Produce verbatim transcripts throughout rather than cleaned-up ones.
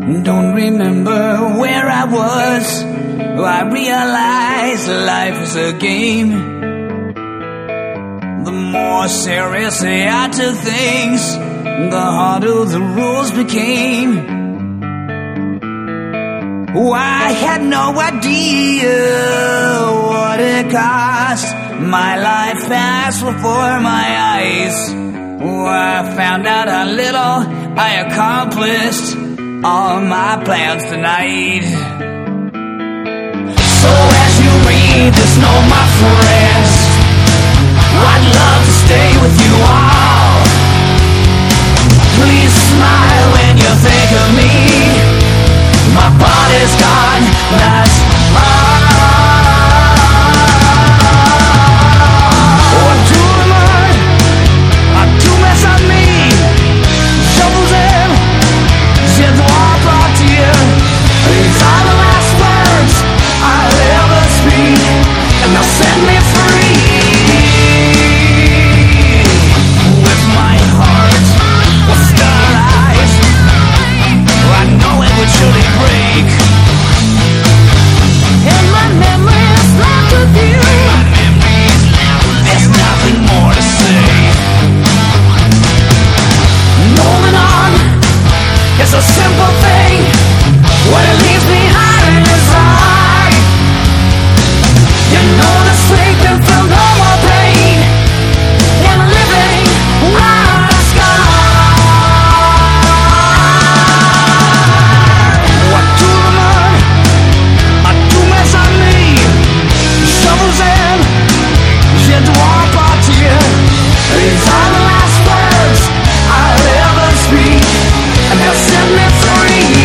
don't remember where I was. I realized life is a game. The more seriously I took things, the harder the rules became. Oh, I had no idea what it cost. My life passed before my eyes. Oh, I found out how little I accomplished all my plans tonight. So as you read this note, my friends, I'd love to stay with you all. Please smile when you think of me. My body's gone, that's all. What do I, I do mess on me. Shovels in, j'ai droit à partir. These are the last words I'll ever speak, and they'll set me free. With my heart was still alive, I know it would surely break. And my memory is left with you. There's nothing more to say. Moving on is a simple thing. What it leaves behind is hard. You know the sleeping feel no more pain, and living without a scar. What to the mud, I do mess on me. Shovels in, j'ai droit à partir. These are the last words I'll ever speak, and they'll set me free.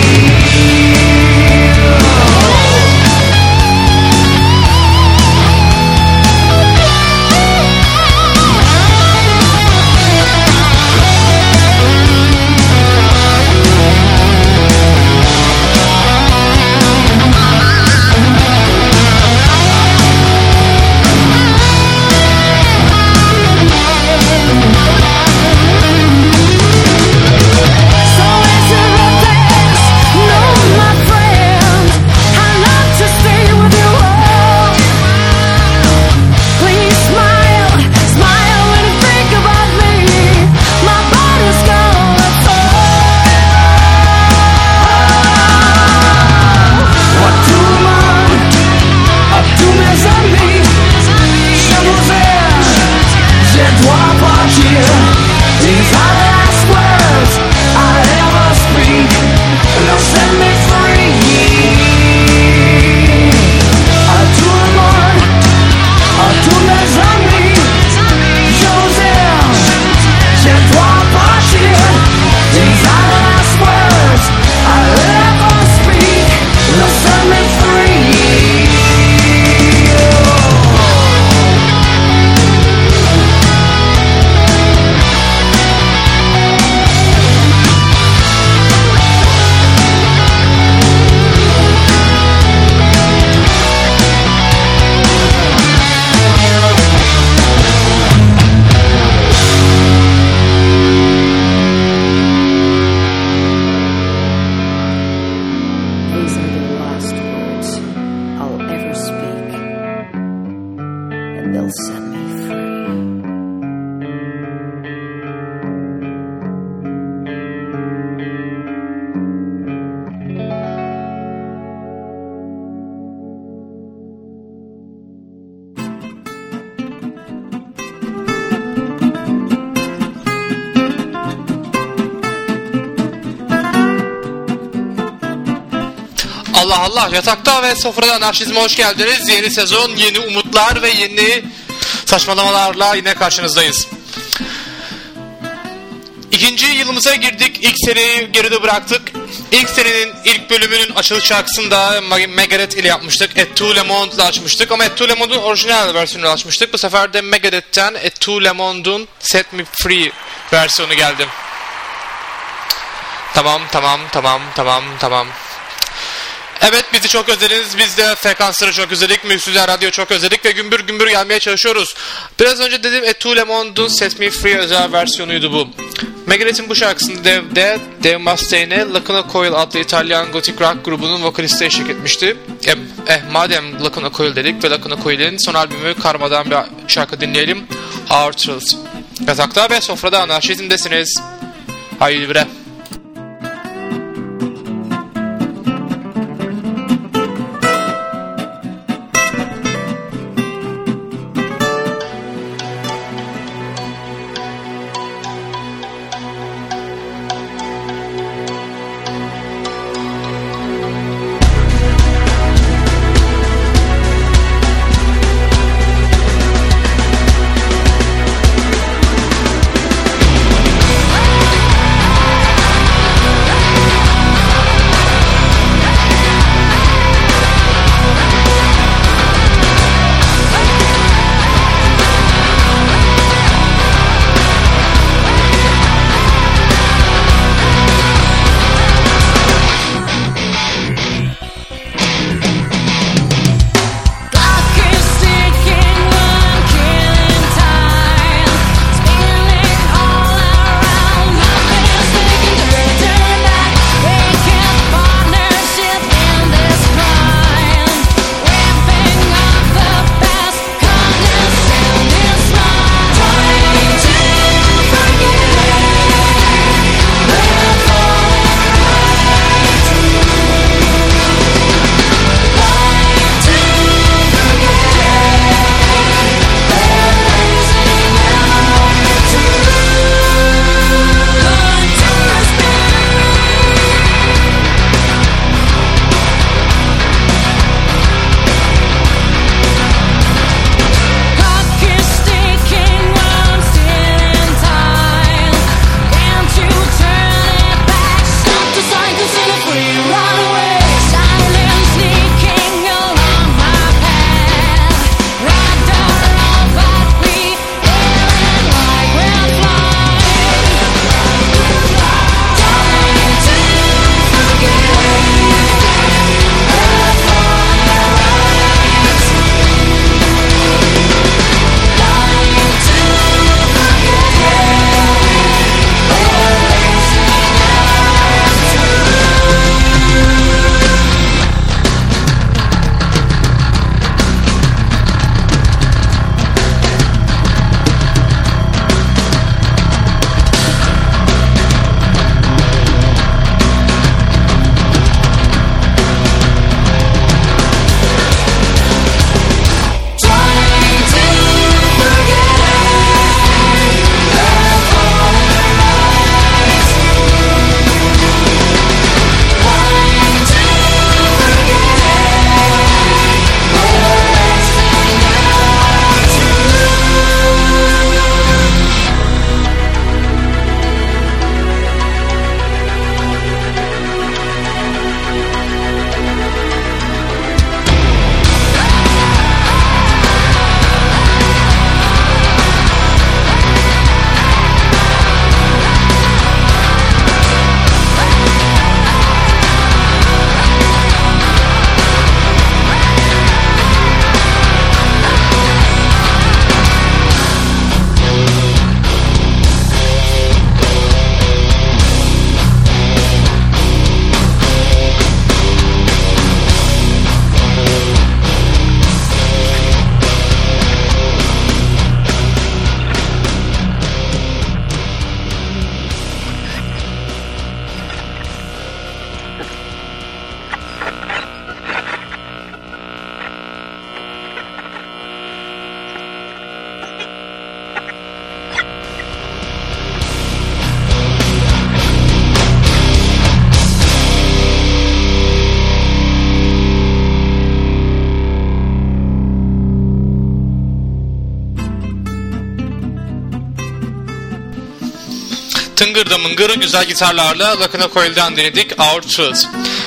Allah Allah, yatakta ve sofrada anarşizme hoş geldiniz. Yeni sezon, yeni umutlar ve yeni saçmalamalarla yine karşınızdayız. İkinci yılımıza girdik. İlk seriyi geride bıraktık. İlk serinin ilk bölümünün açılış şarkısını da Megadeth ile yapmıştık. Et tout le monde ile açmıştık. Ama Et tout le monde'un orijinal versiyonunu açmıştık. Bu sefer de Megadeth'ten Et tout le monde'un Set Me Free versiyonu geldi. Tamam, tamam, tamam, tamam, tamam. Evet, bizi çok özlediniz. Biz de frekansları çok özledik. Müslüler Radyo çok özledik ve gümbür gümbür gelmeye çalışıyoruz. Biraz önce dedim Et tout le monde'un Set Me Free özel versiyonuydu bu. Megadeth'in bu şarkısında de Dave Mustaine, Lacuna Coil adlı İtalyan gotik rock grubunun vokalisti eşlik etmişti. Eh, eh madem Lacuna Coil dedik ve Lacuna Coil'in son albümü Karma'dan bir şarkı dinleyelim. Our Truth. Yatakta ve sofrada anarşizmdesiniz. Haydi bre. tıngırda mıngır güzel gitarlarla Lacuna Coil'den dinledik Our Truth.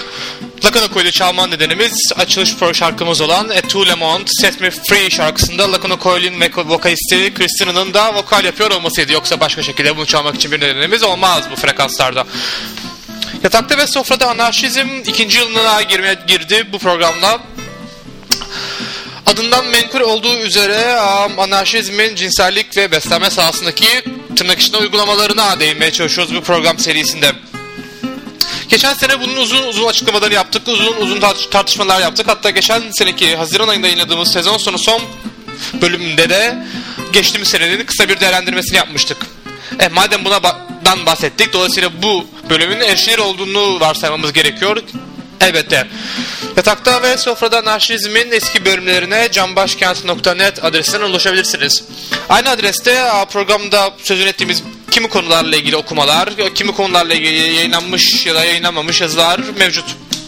Lacuna Coil'i çalma nedenimiz açılış pro şarkımız olan A Two Le Monde Set Me Free şarkısında Lacuna Coil'in vokalisti Christina'nın da vokal yapıyor olmasıydı. Yoksa başka şekilde bunu çalmak için bir nedenimiz olmaz bu frekanslarda. Yatakta ve Sofrada Anarşizm ikinci yılına girmeye girdi bu programda. Adından menkul olduğu üzere anarşizmin cinsellik ve beslenme sahasındaki tırnak içinde uygulamalarına değinmeye çalışıyoruz bu program serisinde. Geçen sene bunun uzun uzun açıklamaları yaptık, uzun uzun tartışmalar yaptık. Hatta geçen seneki Haziran ayında yayınladığımız sezon sonu son bölümünde de geçtiğimiz senenin kısa bir değerlendirmesini yapmıştık. E madem bundan bahsettik, dolayısıyla bu bölümün erişilir olduğunu varsaymamız gerekiyor. Elbette. Yatakta ve Sofrada Anarşizm'in eski bölümlerine canbaşkent nokta net adresinden ulaşabilirsiniz. Aynı adreste programda sözünü ettiğimiz kimi konularla ilgili okumalar, kimi konularla ilgili yayınlanmış ya da yayınlanmamış yazılar mevcut.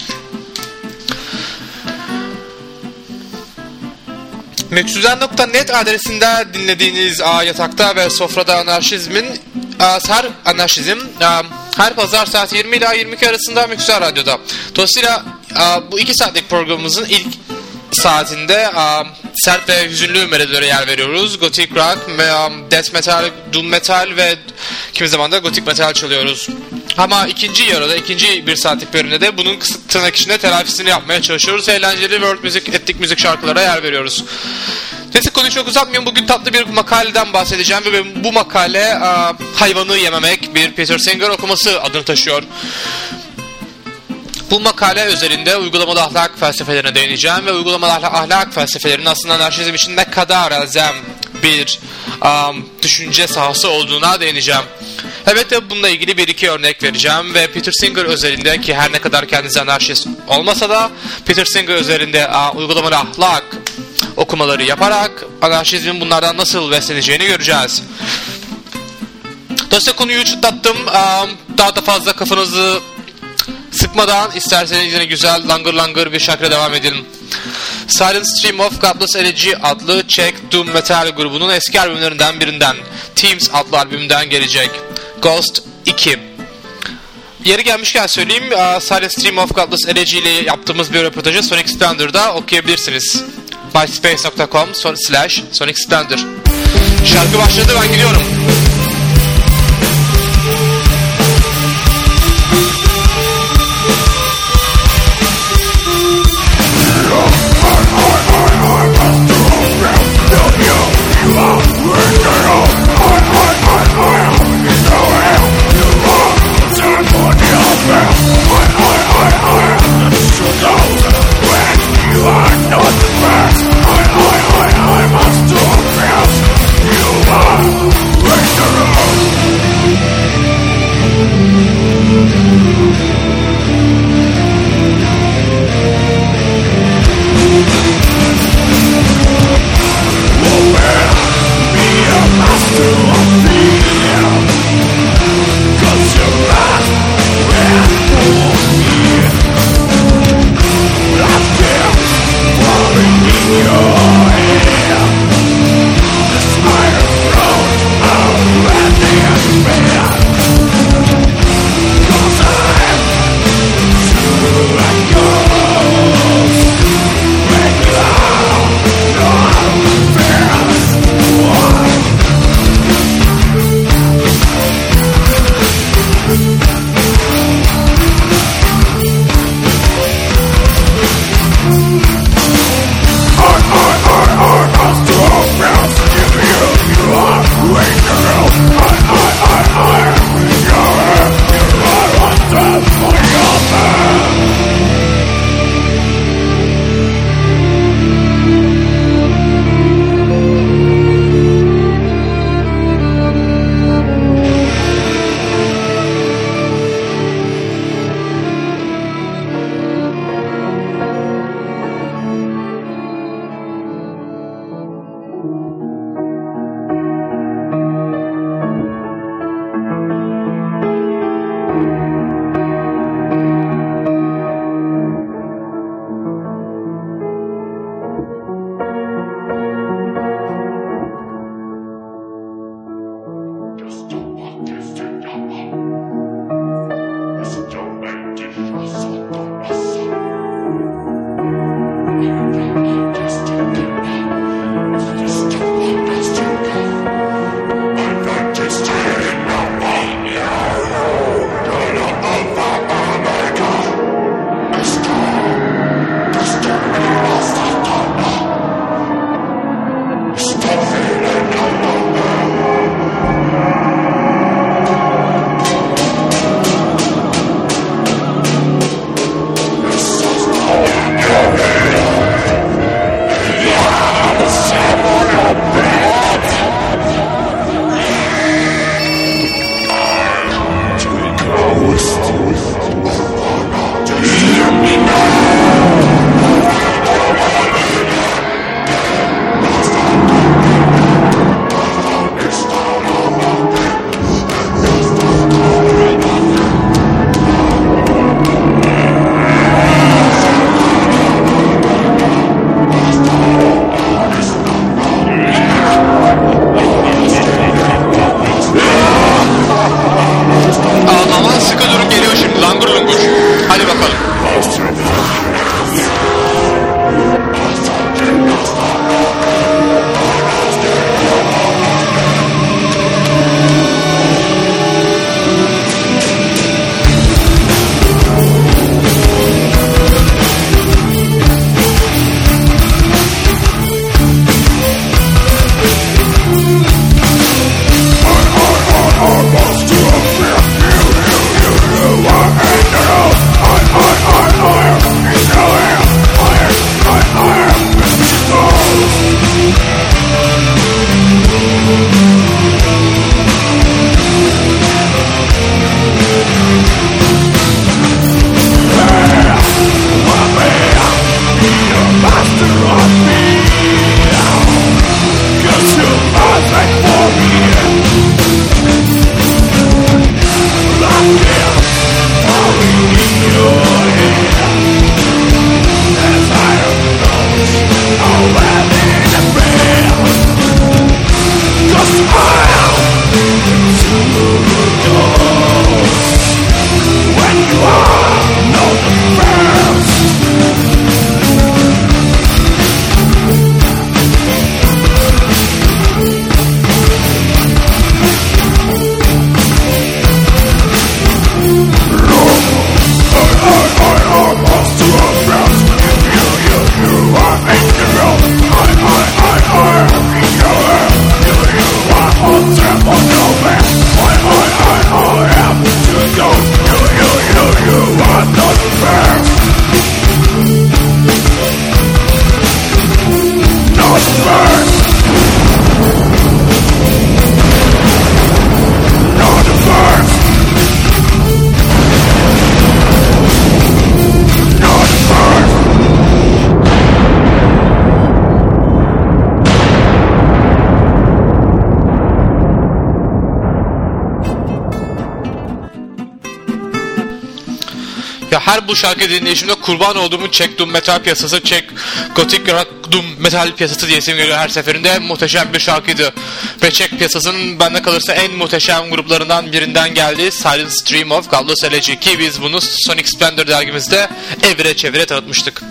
Meksuzen nokta net adresinde dinlediğiniz a, Yatakta ve Sofrada Anarşizm'in a, her anarşizm a, her pazar saat yirmi ila yirmi iki arasında Meksuzen Radyo'da. Dolayısıyla a, bu iki saatlik programımızın ilk saatinde a, sert ve hüzünlü melodilere yer veriyoruz. Gothic rock, death metal, doom metal ve kimi zaman da gothic metal çalıyoruz. Ama ikinci yarıda, ikinci bir saatlik bölümde de bunun tırnak içinde telafisini yapmaya çalışıyoruz. Eğlenceli world müzik, etnik müzik şarkılara yer veriyoruz. Neyse, konuyu çok uzatmayayım. Bugün tatlı bir makaleden bahsedeceğim ve bu makale a, hayvanı yememek bir Peter Singer okuması adını taşıyor. Bu makale özelinde uygulamalı ahlak felsefelerine değineceğim ve uygulamalı ahlak felsefelerinin aslında anarşizm için ne kadar elzem bir um, düşünce sahası olduğuna değineceğim. Evet de bununla ilgili bir iki örnek vereceğim ve Peter Singer özelinde, ki her ne kadar kendisi anarşist olmasa da Peter Singer özelinde uh, uygulamalı ahlak okumaları yaparak anarşizmin bunlardan nasıl besleneceğini göreceğiz. Dolayısıyla konuyu çıtlattım. Um, daha da fazla kafanızı sıkmadan isterseniz yine güzel langır langır bir şarkıyla devam edelim. Silent Stream of Godless Elegy adlı Czech Doom Metal grubunun eski albümlerinden birinden, Teams adlı albümden gelecek Ghost iki. Yeri gelmişken söyleyeyim, Silent Stream of Godless Elegy ile yaptığımız bir röportajı Sonic Splendor'da okuyabilirsiniz. myspace nokta com slash Sonic Splendor. Şarkı başladı, ben gidiyorum. You are Ya her bu şarkı dinleyişimde kurban olduğumu Czech Doom Metal piyasası, Czech Gothic Rock Doom Metal piyasası diyesim geliyor her seferinde. Muhteşem bir şarkıydı. Ve Czech piyasasının bende kalırsa en muhteşem gruplarından birinden geldi. Silent Stream of Godless Elegy, ki biz bunu Sonic Splendor dergimizde evire çevire tanıtmıştık.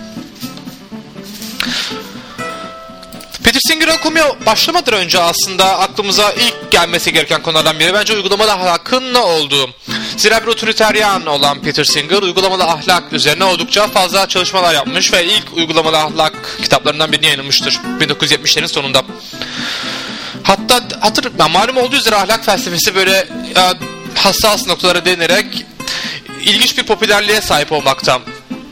Peter Singer'ı okumaya başlamadan önce aslında aklımıza ilk gelmesi gereken konulardan biri bence uygulamada ahlakın ne olduğu. Zira bir otoriteryan olan Peter Singer uygulamalı ahlak üzerine oldukça fazla çalışmalar yapmış ve ilk uygulamalı ahlak kitaplarından birini yayınlamıştır bin dokuz yüz yetmişlerin sonunda. Hatta hatır, malum olduğu üzere ahlak felsefesi böyle e, hassas noktalara değinerek ilginç bir popülerliğe sahip olmakta.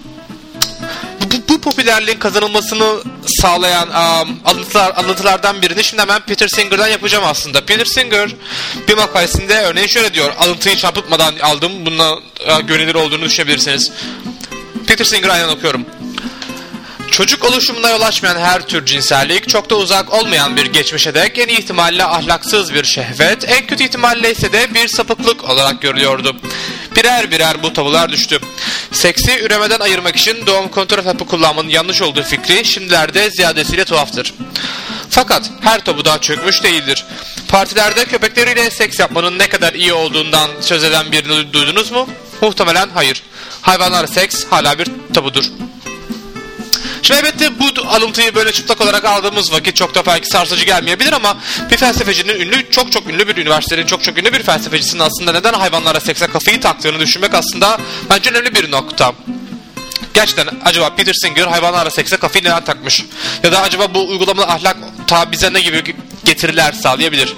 Bu, bu popülerliğin kazanılmasını sağlayan um, alıntılar, alıntılardan birini şimdi hemen Peter Singer'dan yapacağım aslında. Peter Singer bir makalesinde örneğin şöyle diyor. Alıntıyı çarpıtmadan aldım. Bununla uh, güvenilir olduğunu düşünebilirsiniz. Peter Singer aynen okuyorum. Çocuk oluşumuna yol açmayan her tür cinsellik, çok da uzak olmayan bir geçmişe dek en iyi ihtimalle ahlaksız bir şehvet, en kötü ihtimalle ise de bir sapıklık olarak görülüyordu. Birer birer bu tabular düştü. Seksi üremeden ayırmak için doğum kontrol hapı kullanmanın yanlış olduğu fikri şimdilerde ziyadesiyle tuhaftır. Fakat her tabu daha çökmüş değildir. Partilerde köpekleriyle seks yapmanın ne kadar iyi olduğundan söz eden birini duydunuz mu? Muhtemelen hayır. Hayvanlarla seks hala bir tabudur. Şimdi elbette bu alıntıyı böyle çıplak olarak aldığımız vakit çok da belki sarsıcı gelmeyebilir ama bir felsefecinin ünlü, çok çok ünlü bir üniversitenin çok çok ünlü bir felsefecisinin aslında neden hayvanlara sekse kafayı taktığını düşünmek aslında bence önemli bir nokta. Gerçekten acaba Peter Singer hayvanlara sekse kafayı neden takmış? Ya da acaba bu uygulamalı ahlak ta bize ne gibi getiriler sağlayabilir?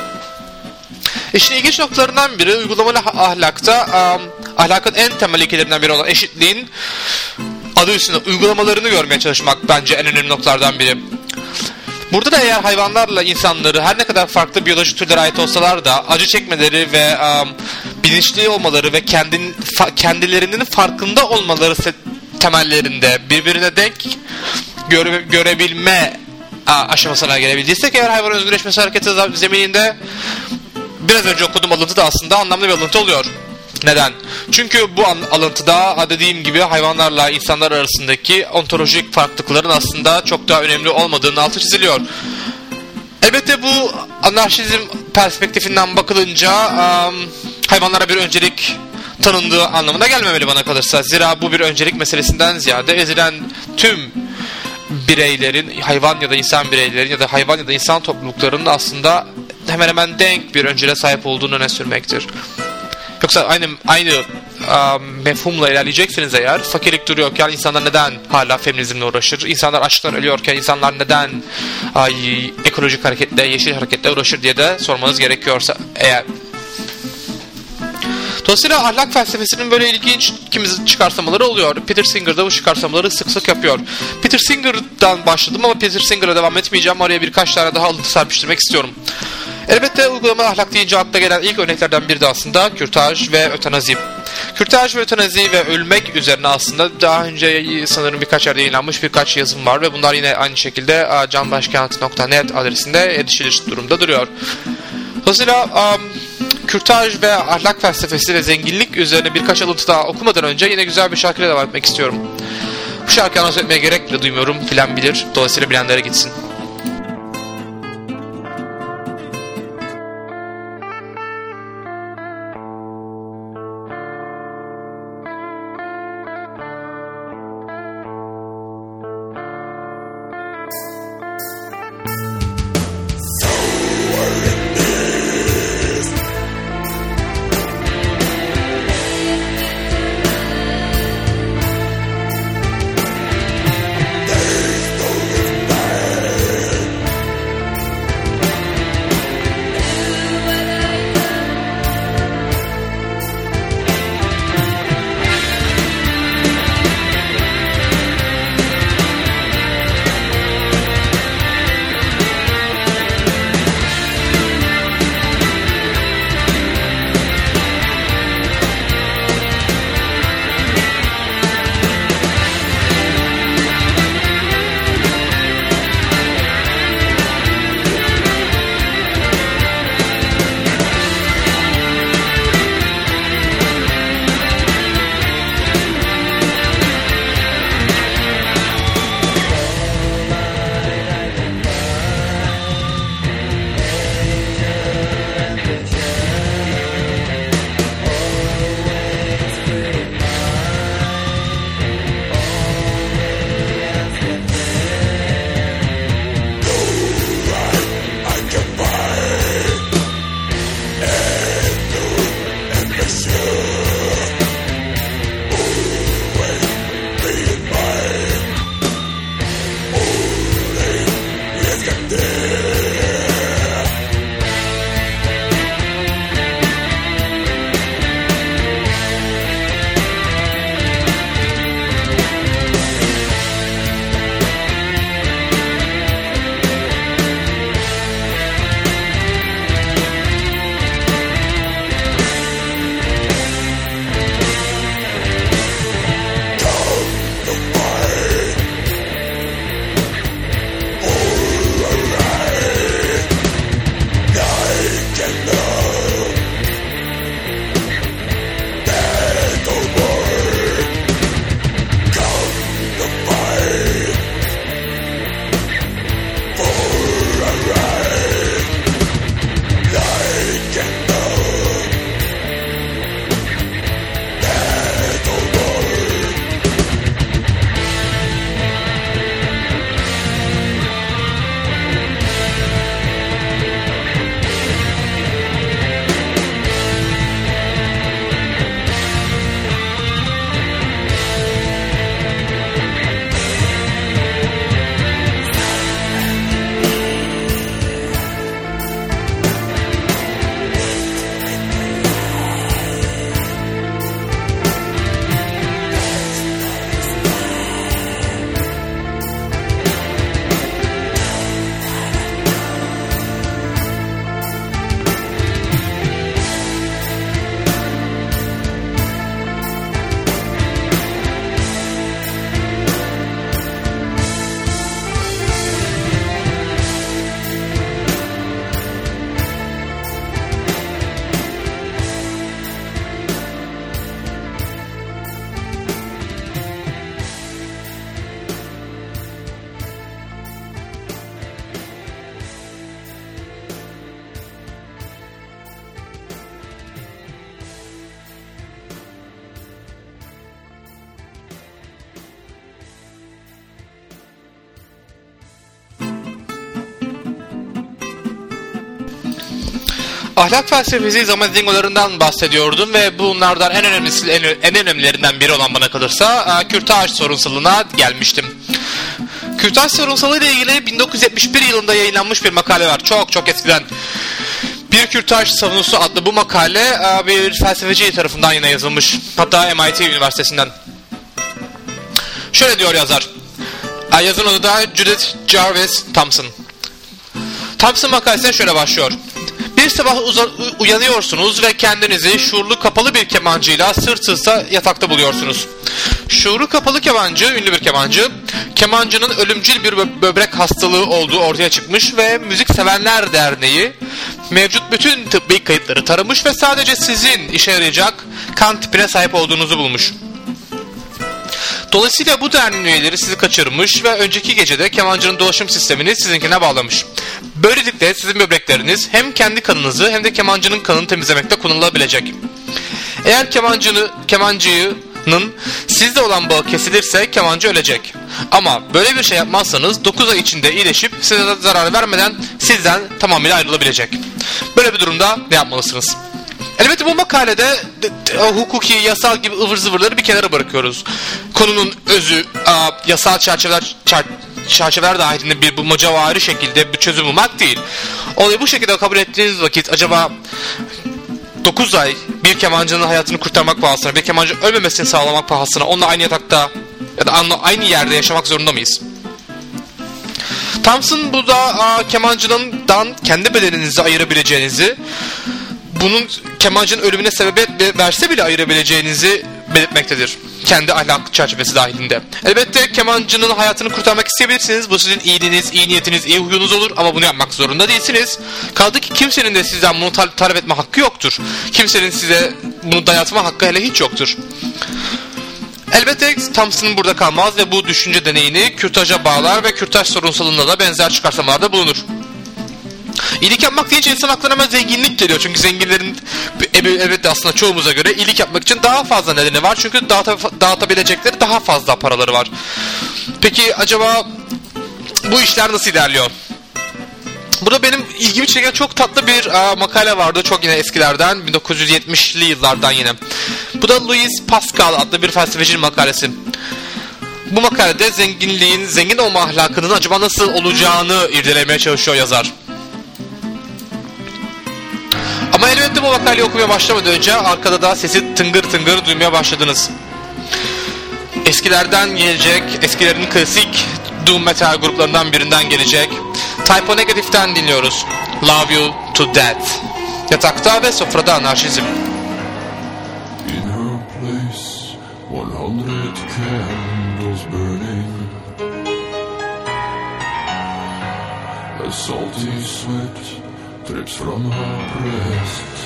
İşin ilginç noktalarından biri uygulamalı ahlakta um, ahlakın en temel ilkelerinden biri olan eşitliğin adı üstünde uygulamalarını görmeye çalışmak bence en önemli noktalardan biri. Burada da eğer hayvanlarla insanları her ne kadar farklı biyolojik türlere ait olsalar da acı çekmeleri ve um, bilinçli olmaları ve kendin, fa, kendilerinin farkında olmaları temellerinde birbirine denk göre, görebilme a, aşamasına gelebildiysek eğer hayvan özgürleşmesi hareketi zemininde biraz önce okuduğum alıntı da aslında anlamlı bir alıntı oluyor. Neden? Çünkü bu alıntıda dediğim gibi hayvanlarla insanlar arasındaki ontolojik farklılıkların aslında çok daha önemli olmadığının altı çiziliyor. Elbette bu anarşizm perspektifinden bakılınca um, hayvanlara bir öncelik tanındığı anlamına gelmemeli bana kalırsa. Zira bu bir öncelik meselesinden ziyade ezilen tüm bireylerin, hayvan ya da insan bireylerin ya da hayvan ya da insan topluluklarının aslında hemen hemen denk bir önceliğe sahip olduğunu öne sürmektir. Yoksa aynı aynı um, mefhumla ilerleyeceksiniz eğer, fakirlik duruyorken insanlar neden hala feminizmle uğraşır? İnsanlar açlıktan ölüyorken insanlar neden ay, ekolojik hareketle, yeşil hareketle uğraşır diye de sormanız gerekiyorsa eğer. Dolayısıyla ahlak felsefesinin böyle ilginç kimi çıkarsamaları oluyor. Peter Singer da bu çıkarsamaları sık sık yapıyor. Peter Singer'dan başladım ama Peter Singer'a devam etmeyeceğim. Oraya birkaç tane daha alıntı serpiştirmek istiyorum. Elbette uygulama ahlak deyince akla gelen ilk örneklerden biri de aslında kürtaj ve ötenazi. Kürtaj ve ötenazi ve ölmek üzerine aslında daha önce sanırım birkaç yerde yayınlanmış birkaç yazım var ve bunlar yine aynı şekilde canbaşkent nokta net adresinde erişilir durumda duruyor. Dolayısıyla um, kürtaj ve ahlak felsefesi ve zenginlik üzerine birkaç alıntı daha okumadan önce yine güzel bir şarkıyla devam etmek istiyorum. Bu şarkıyı anons etmeye gerek bile duymuyorum. Bilen bilir. Dolayısıyla bilenlere gitsin. There's no Ahlak felsefesi zaman dingolarından bahsediyordum ve bunlardan en önemlisi en, en önemlilerinden biri olan bana kalırsa kürtaj sorunsalına gelmiştim. Kürtaj sorunsalı ile ilgili bin dokuz yüz yetmiş bir yılında yayınlanmış bir makale var. Çok çok eskiden. Bir Kürtaj Savunusu adlı bu makale bir felsefeci tarafından yine yazılmış. Hatta M I T Üniversitesi'nden. Şöyle diyor yazar. Yazın adı da Judith Jarvis Thomson. Thomson makalesine şöyle başlıyor. Bir sabah uyanıyorsunuz ve kendinizi şuurlu kapalı bir kemancıyla sırt sırta yatakta buluyorsunuz. Şuuru kapalı kemancı, ünlü bir kemancı, kemancının ölümcül bir böbrek hastalığı olduğu ortaya çıkmış ve Müzik Sevenler Derneği mevcut bütün tıbbi kayıtları taramış ve sadece sizin işe yarayacak kan tipine sahip olduğunuzu bulmuş. Dolayısıyla bu derneğin üyeleri sizi kaçırmış ve önceki gecede kemancının dolaşım sistemini sizinkine bağlamış. Böylelikle sizin böbrekleriniz hem kendi kanınızı hem de kemancının kanını temizlemekte kullanılabilecek. Eğer kemancını, kemancının sizle olan bağı kesilirse kemancı ölecek. Ama böyle bir şey yapmazsanız dokuz ay içinde iyileşip size zarar vermeden sizden tamamıyla ayrılabilecek. Böyle bir durumda ne yapmalısınız? Elbette bu makalede de, de, hukuki, yasal gibi ıvır zıvırları bir kenara bırakıyoruz. Konunun özü, a, yasal çerçeveler, çer, çerçeveler dahilinde bir bulmacavari şekilde bir çözüm bulmak değil. Olayı bu şekilde kabul ettiğiniz vakit acaba dokuz ay bir kemancının hayatını kurtarmak pahasına, bir kemancı ölmemesini sağlamak pahasına onunla aynı yatakta ya da aynı yerde yaşamak zorunda mıyız? Thomson bu da a, kemancından kendi bedeninizi ayırabileceğinizi, bunun kemancının ölümüne sebebiyet verse bile ayırabileceğinizi belirtmektedir. Kendi ahlak çerçevesi dahilinde. Elbette kemancının hayatını kurtarmak isteyebilirsiniz. Bu sizin iyiliğiniz, iyi niyetiniz, iyi huyunuz olur ama bunu yapmak zorunda değilsiniz. Kaldı ki kimsenin de sizden bunu ta- talep etme hakkı yoktur. Kimsenin size bunu dayatma hakkı hele hiç yoktur. Elbette Thomson burada kalmaz ve bu düşünce deneyini kürtaja bağlar ve kürtaj sorunsalında da benzer çıkarsamalarda bulunur. İyilik yapmak deyince insan aklına hemen zenginlik geliyor. Çünkü zenginlerin evet aslında çoğumuza göre iyilik yapmak için daha fazla nedeni var. Çünkü dağıta, dağıtabilecekleri daha fazla paraları var. Peki acaba bu işler nasıl ilerliyor? Burada benim ilgimi çeken çok tatlı bir a, makale vardı. Çok yine eskilerden. bin dokuz yüz yetmişli yıllardan yine. Bu da Louis Pascal adlı bir felsefecinin makalesi. Bu makalede zenginliğin, zengin olma ahlakının acaba nasıl olacağını irdelemeye çalışıyor yazar. Ama elbette bu makaleyi okumaya başlamadan önce arkada da sesi tıngır tıngır duymaya başladınız. Eskilerden gelecek, eskilerin klasik doom metal gruplarından birinden gelecek Type O Negative'den dinliyoruz. Love You to Death. Yatakta ve sofrada anarşizm. In her place, one hundred candles burning. A salty sweat drips from her breast.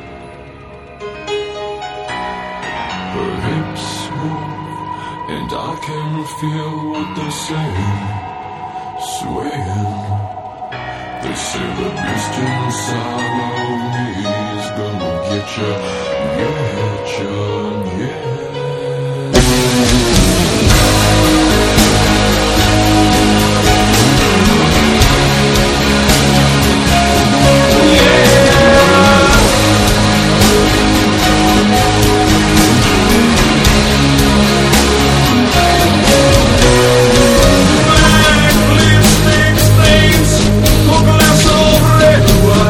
Her hips move, and I can feel what they're saying, swaying. They say the beast inside of me is gonna get ya, get ya, yeah.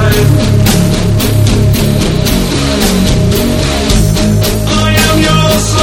I am your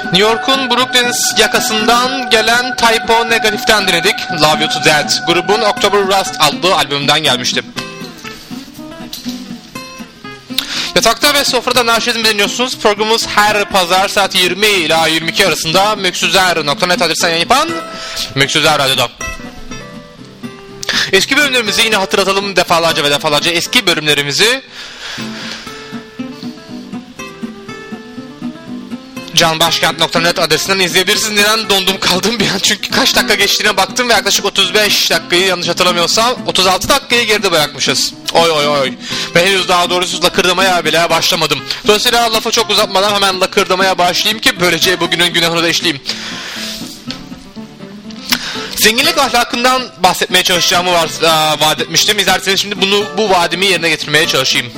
New York'un Brooklyn yakasından gelen Typo Negative'den dinledik. Love You To Death. Grubun October Rust adlı albümünden gelmişti. Yatakta ve sofrada Narşizm dinliyorsunuz. Programımız her pazar saat yirmi ila yirmi iki arasında müksüzer nokta net adresinden yapan Müksüzer Radyo'da. Eski bölümlerimizi yine hatırlatalım defalarca ve defalarca. Eski bölümlerimizi canbaşkent nokta net adresinden izleyebilirsiniz. Neden dondum kaldım bir an, çünkü kaç dakika geçtiğine baktım ve yaklaşık otuz beş dakikayı, yanlış hatırlamıyorsam otuz altı dakikayı geride bırakmışız. Oy oy oy. Ve henüz daha doğrusu lakırdamaya bile başlamadım. Dolayısıyla lafı çok uzatmadan hemen lakırdamaya başlayayım ki böylece bugünün günahını da işleyeyim. Zenginlik ahlakından bahsetmeye çalışacağımı var, aa, vaat etmiştim. İsterseniz şimdi bunu, bu vaadimi yerine getirmeye çalışayım.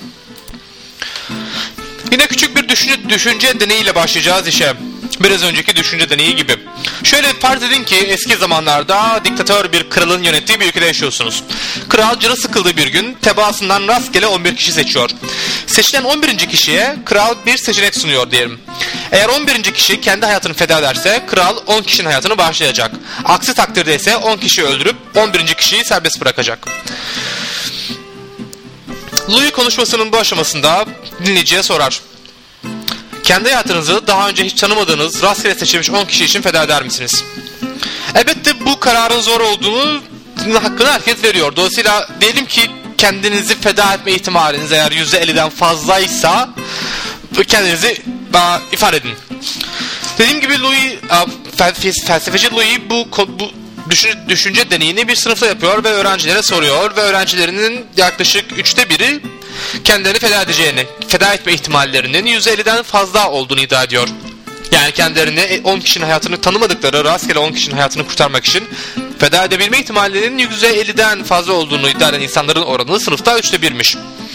Yine küçük bir düşünce, düşünce deneyiyle başlayacağız işe. Biraz önceki düşünce deneyi gibi. Şöyle farz edin ki eski zamanlarda diktatör bir kralın yönettiği bir ülkede yaşıyorsunuz. Kral canı sıkıldığı bir gün tebaasından rastgele on bir kişi seçiyor. Seçilen on birinci kişiye kral bir seçenek sunuyor diyelim. Eğer on birinci kişi kendi hayatını feda ederse kral on kişinin hayatını bağışlayacak. Aksi takdirde ise on kişiyi öldürüp on birinci kişiyi serbest bırakacak. Louis konuşmasının bu aşamasında dinleyiciye sorar. Kendi hayatınızı daha önce hiç tanımadığınız rastgele seçilmiş on kişi için feda eder misiniz? Elbette bu kararın zor olduğunu hakkını herkes veriyor. Dolayısıyla diyelim ki kendinizi feda etme ihtimaliniz eğer yüzde elliden fazlaysa kendinizi uh, ifade edin. Dediğim gibi Louis, uh, felsefeci Louis bu, bu düşünce, düşünce deneyini bir sınıfta yapıyor ve öğrencilere soruyor ve öğrencilerinin yaklaşık üçte biri kendilerini feda edeceğini, feda etme ihtimallerinin yüzde elliden fazla olduğunu iddia ediyor. Yani kendilerini on kişinin hayatını tanımadıkları rastgele on kişinin hayatını kurtarmak için feda edebilme ihtimallerinin yüzde elliden fazla olduğunu iddia eden insanların oranı sınıfta üçte birmiş.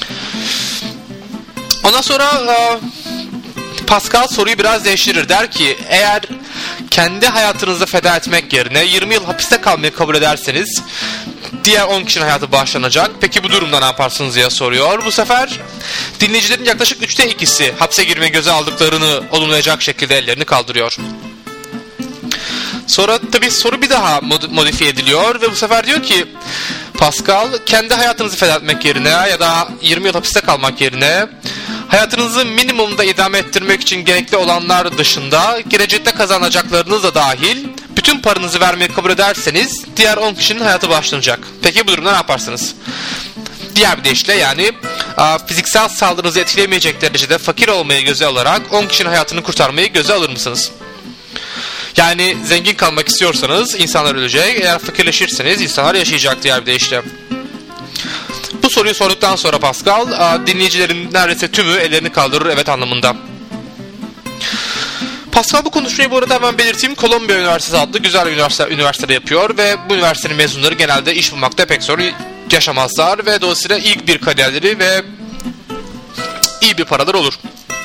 Ondan sonra uh, Pascal soruyu biraz değiştirir. Der ki eğer kendi hayatınızı feda etmek yerine yirmi yıl hapiste kalmayı kabul ederseniz diğer on kişinin hayatı bağışlanacak. Peki bu durumda ne yaparsınız diye soruyor. Bu sefer dinleyicilerin yaklaşık üçte ikisi hapse girmeyi göze aldıklarını olumlayacak şekilde ellerini kaldırıyor. Sonra tabii soru bir daha modifiye ediliyor ve bu sefer diyor ki Pascal kendi hayatınızı feda etmek yerine ya da yirmi yıl hapiste kalmak yerine hayatınızı minimumda idame ettirmek için gerekli olanlar dışında gelecekte kazanacaklarınız da dahil bütün paranızı vermeyi kabul ederseniz diğer on kişinin hayatı bağışlanacak. Peki bu durumda ne yaparsınız? Diğer bir deyişle yani fiziksel sağlığınızı etkileyemeyecek derecede fakir olmayı göze alarak on kişinin hayatını kurtarmayı göze alır mısınız? Yani zengin kalmak istiyorsanız insanlar ölecek, eğer fakirleşirseniz insanlar yaşayacak diğer bir deyişle. Bu soruyu sorduktan sonra Pascal dinleyicilerin neredeyse tümü ellerini kaldırır evet anlamında. Pascal bu konuşmayı bu arada hemen belirteyim. Columbia Üniversitesi adlı güzel bir üniversite, üniversitede yapıyor ve bu üniversitenin mezunları genelde iş bulmakta pek sorun yaşamazlar ve dolayısıyla ilk bir kariyerleri ve iyi bir paralar olur.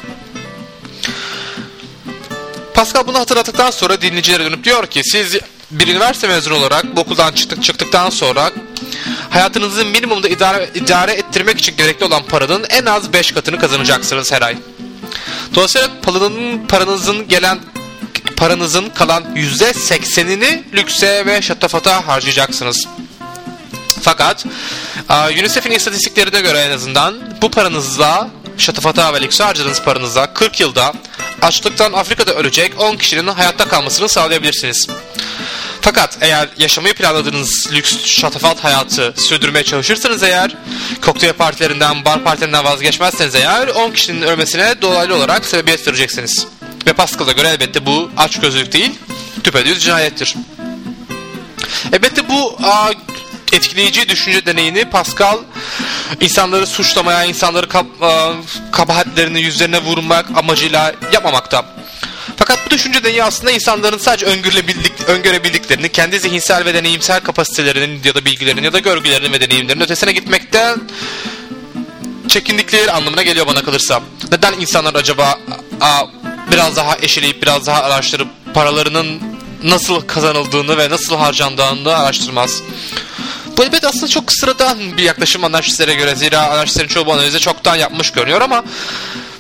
Pascal bunu hatırlattıktan sonra dinleyicilere dönüp diyor ki siz bir üniversite mezunu olarak bu okuldan çıktık, çıktıktan sonra hayatınızı minimumda idare, idare ettirmek için gerekli olan paranın en az beş katını kazanacaksınız her ay. Dolayısıyla paranın, paranızın gelen paranızın kalan yüzde seksenini lükse ve şatafata harcayacaksınız. Fakat UNICEF'in istatistiklerine göre en azından bu paranızla şatafata ve lükse harcadığınız paranızla kırk yılda açlıktan Afrika'da ölecek on kişinin hayatta kalmasını sağlayabilirsiniz. Fakat eğer yaşamayı planladığınız lüks şatafat hayatı sürdürmeye çalışırsanız eğer, kokteyl partilerinden, bar partilerinden vazgeçmezseniz eğer on kişinin ölmesine dolaylı olarak sebebiyet vereceksiniz. Ve Pascal'a göre elbette bu açgözlülük değil, düpedüz cinayettir. Elbette bu a, etkileyici düşünce deneyini Pascal insanları suçlamaya, insanları kab, a, kabahatlerini yüzlerine vurmak amacıyla yapmamakta. Fakat bu düşünce deneyi aslında insanların sadece öngörebildik, öngörebildiklerini, kendi zihinsel ve deneyimsel kapasitelerinin ya da bilgilerinin ya da görgülerinin ve deneyimlerinin ötesine gitmekten çekindikleri anlamına geliyor bana kalırsa. Neden insanlar acaba a, biraz daha eşeleyip, biraz daha araştırıp paralarının nasıl kazanıldığını ve nasıl harcandığını araştırmaz? Bu elbette aslında çok sıradan bir yaklaşım analistlere göre. Zira analistlerin çoğu bu analizi çoktan yapmış görünüyor ama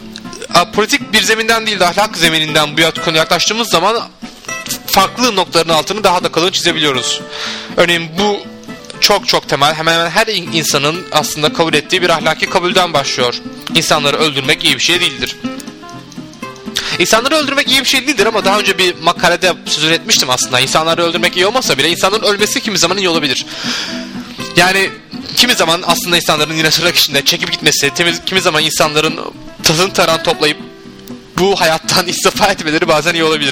politik bir zeminden değil de ahlak zemininden bu konuya yaklaştığımız zaman farklı noktaların altını daha da kalın çizebiliyoruz. Örneğin bu çok çok temel, hemen hemen her insanın aslında kabul ettiği bir ahlaki kabulden başlıyor. İnsanları öldürmek iyi bir şey değildir. İnsanları öldürmek iyi bir şey değildir ama daha önce bir makalede söz etmiştim aslında. İnsanları öldürmek iyi olmasa bile insanların ölmesi kimi zaman iyi olabilir. Yani kimi zaman aslında insanların yine tırnak içinde çekip gitmesi, temiz, kimi zaman insanların tazın taran toplayıp bu hayattan istifa etmeleri bazen iyi olabilir.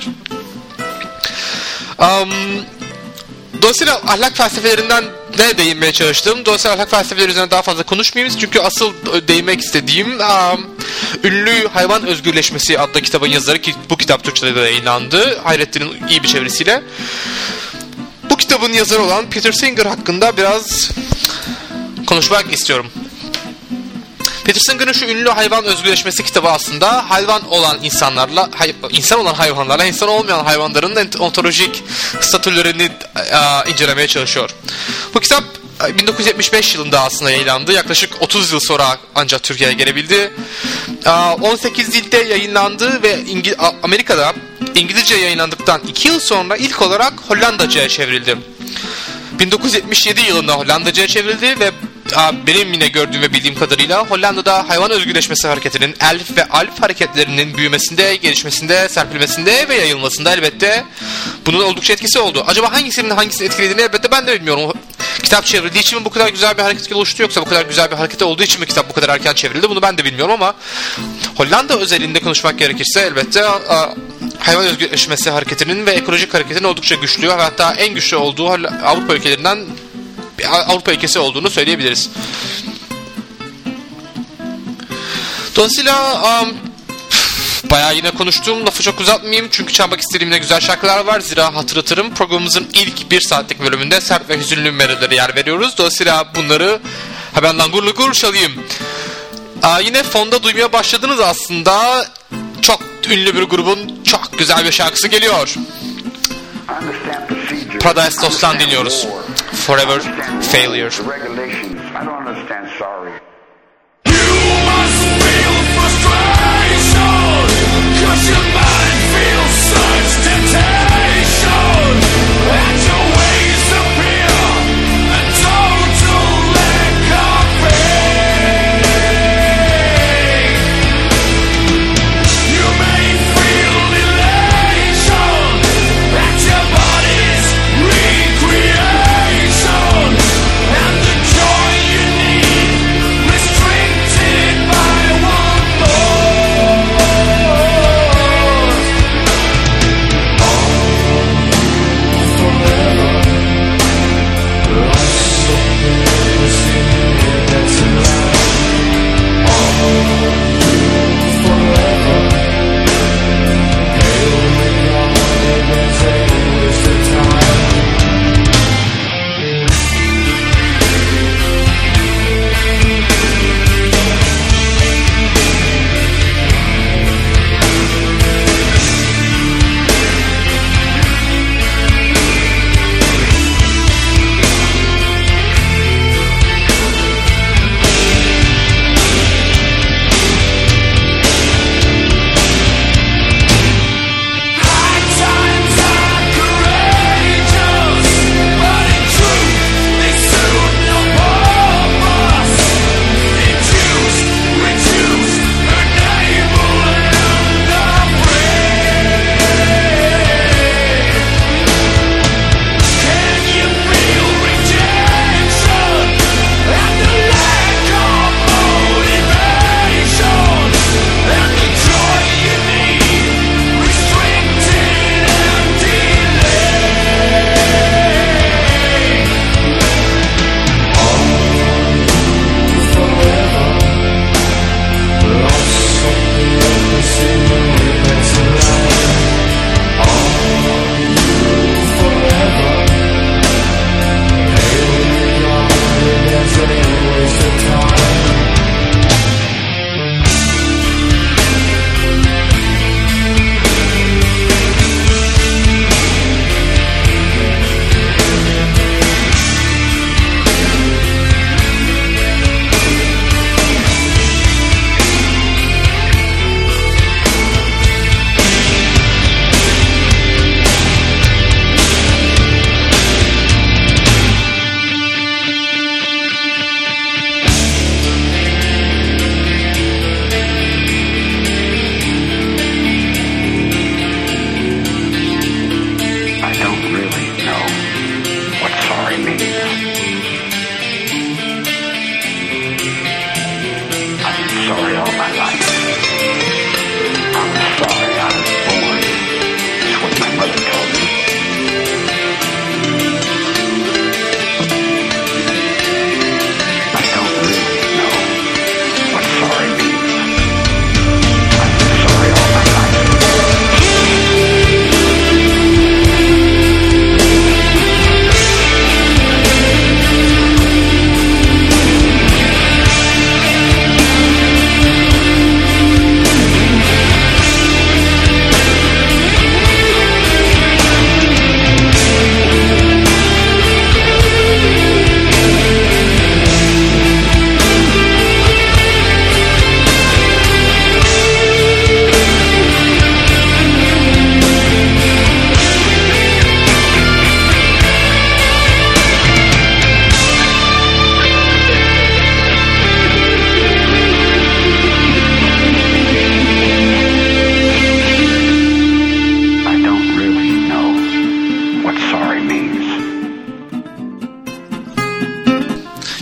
Um, dolayısıyla ahlak felsefelerinden de değinmeye çalıştım. Dolayısıyla ahlak felsefeleri üzerine daha fazla konuşmayayım. Çünkü asıl değinmek istediğim um, ünlü Hayvan Özgürleşmesi adlı kitabın yazarı, ki bu kitap Türkçe'de de yayınlandı. Hayrettin'in iyi bir çevirisiyle. Bu kitabın yazarı olan Peter Singer hakkında biraz konuşmak istiyorum. Peter Singer'ın şu ünlü Hayvan Özgürleşmesi kitabı aslında hayvan olan insanlarla, hay, insan olan hayvanlarla insan olmayan hayvanların ontolojik statülerini a, incelemeye çalışıyor. Bu kitap bin dokuz yüz yetmiş beş yılında aslında yayınlandı. Yaklaşık otuz yıl sonra ancak Türkiye'ye gelebildi. A, on sekiz dilde yayınlandı ve İngil- Amerika'da İngilizce yayınlandıktan iki yıl sonra ilk olarak Hollandaca'ya çevrildi. bin dokuz yüz yetmiş yedi yılında Hollandaca'ya çevrildi ve benim yine gördüğüm ve bildiğim kadarıyla Hollanda'da hayvan özgürleşmesi hareketinin elf ve alf hareketlerinin büyümesinde, gelişmesinde, serpilmesinde ve yayılmasında elbette bunun oldukça etkisi oldu. Acaba hangisinin hangisini etkilediğini elbette ben de bilmiyorum. Kitap çevrildiği için mi bu kadar güzel bir hareket oluştu, yoksa bu kadar güzel bir hareket olduğu için mi kitap bu kadar erken çevrildi, bunu ben de bilmiyorum ama Hollanda özelinde konuşmak gerekirse elbette hayvan özgürleşmesi hareketinin ve ekolojik hareketin oldukça güçlü ve hatta en güçlü olduğu Avrupa ülkelerinden Avrupa ülkesi olduğunu söyleyebiliriz. Dolayısıyla um, bayağı yine konuştum. Lafı çok uzatmayayım çünkü çalmak istediğim de güzel şarkılar var. Zira hatırlatırım, programımızın ilk bir saatlik bölümünde sert ve hüzünlü melodilere yer veriyoruz. Dolayısıyla bunları hemen langur langur çalayım. Aa, yine fonda duymaya başladınız aslında. Çok ünlü bir grubun çok güzel bir şarkısı geliyor. Paradise Lost'tan dinliyoruz. Forever Failure. Recreation and the joy you need.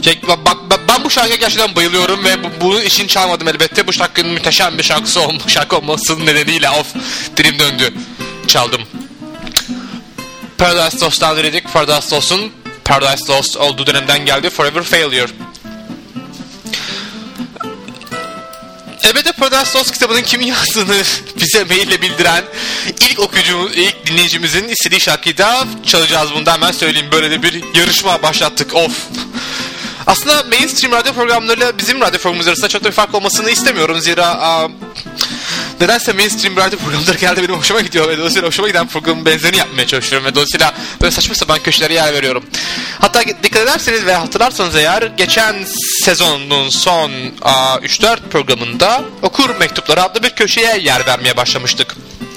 Bak, ben bu şarkıya gerçekten bayılıyorum ve bu, bunun için çalmadım elbette. Bu şarkının muhteşem bir şarkısı olmuş. Şarkı olmasının nedeniyle of dilim döndü. Çaldım. Paradise Lost'tan dedik. Paradise Lost'un Paradise Lost olduğu dönemden geldi. Forever Failure. Elbette Paradise Lost kitabının kimin yazdığını bize maille bildiren ilk okuyucu, ilk dinleyicimizin istediği şarkıyı da çalacağız. Bunu da hemen söyleyeyim. Böyle de bir yarışma başlattık. Of. Aslında mainstream radyo programlarıyla bizim radyo programımız arasında çok da bir fark olmasını istemiyorum. Zira uh, nedense mainstream radyo programları geldi benim hoşuma gidiyor. Ve dolayısıyla hoşuma giden programın benzerini yapmaya çalışıyorum. Ve dolayısıyla böyle saçma sapan köşelere yer veriyorum. Hatta dikkat ederseniz ve hatırlarsanız eğer geçen sezonun son uh, üç dört programında Okur Mektupları adlı bir köşeye yer vermeye başlamıştık.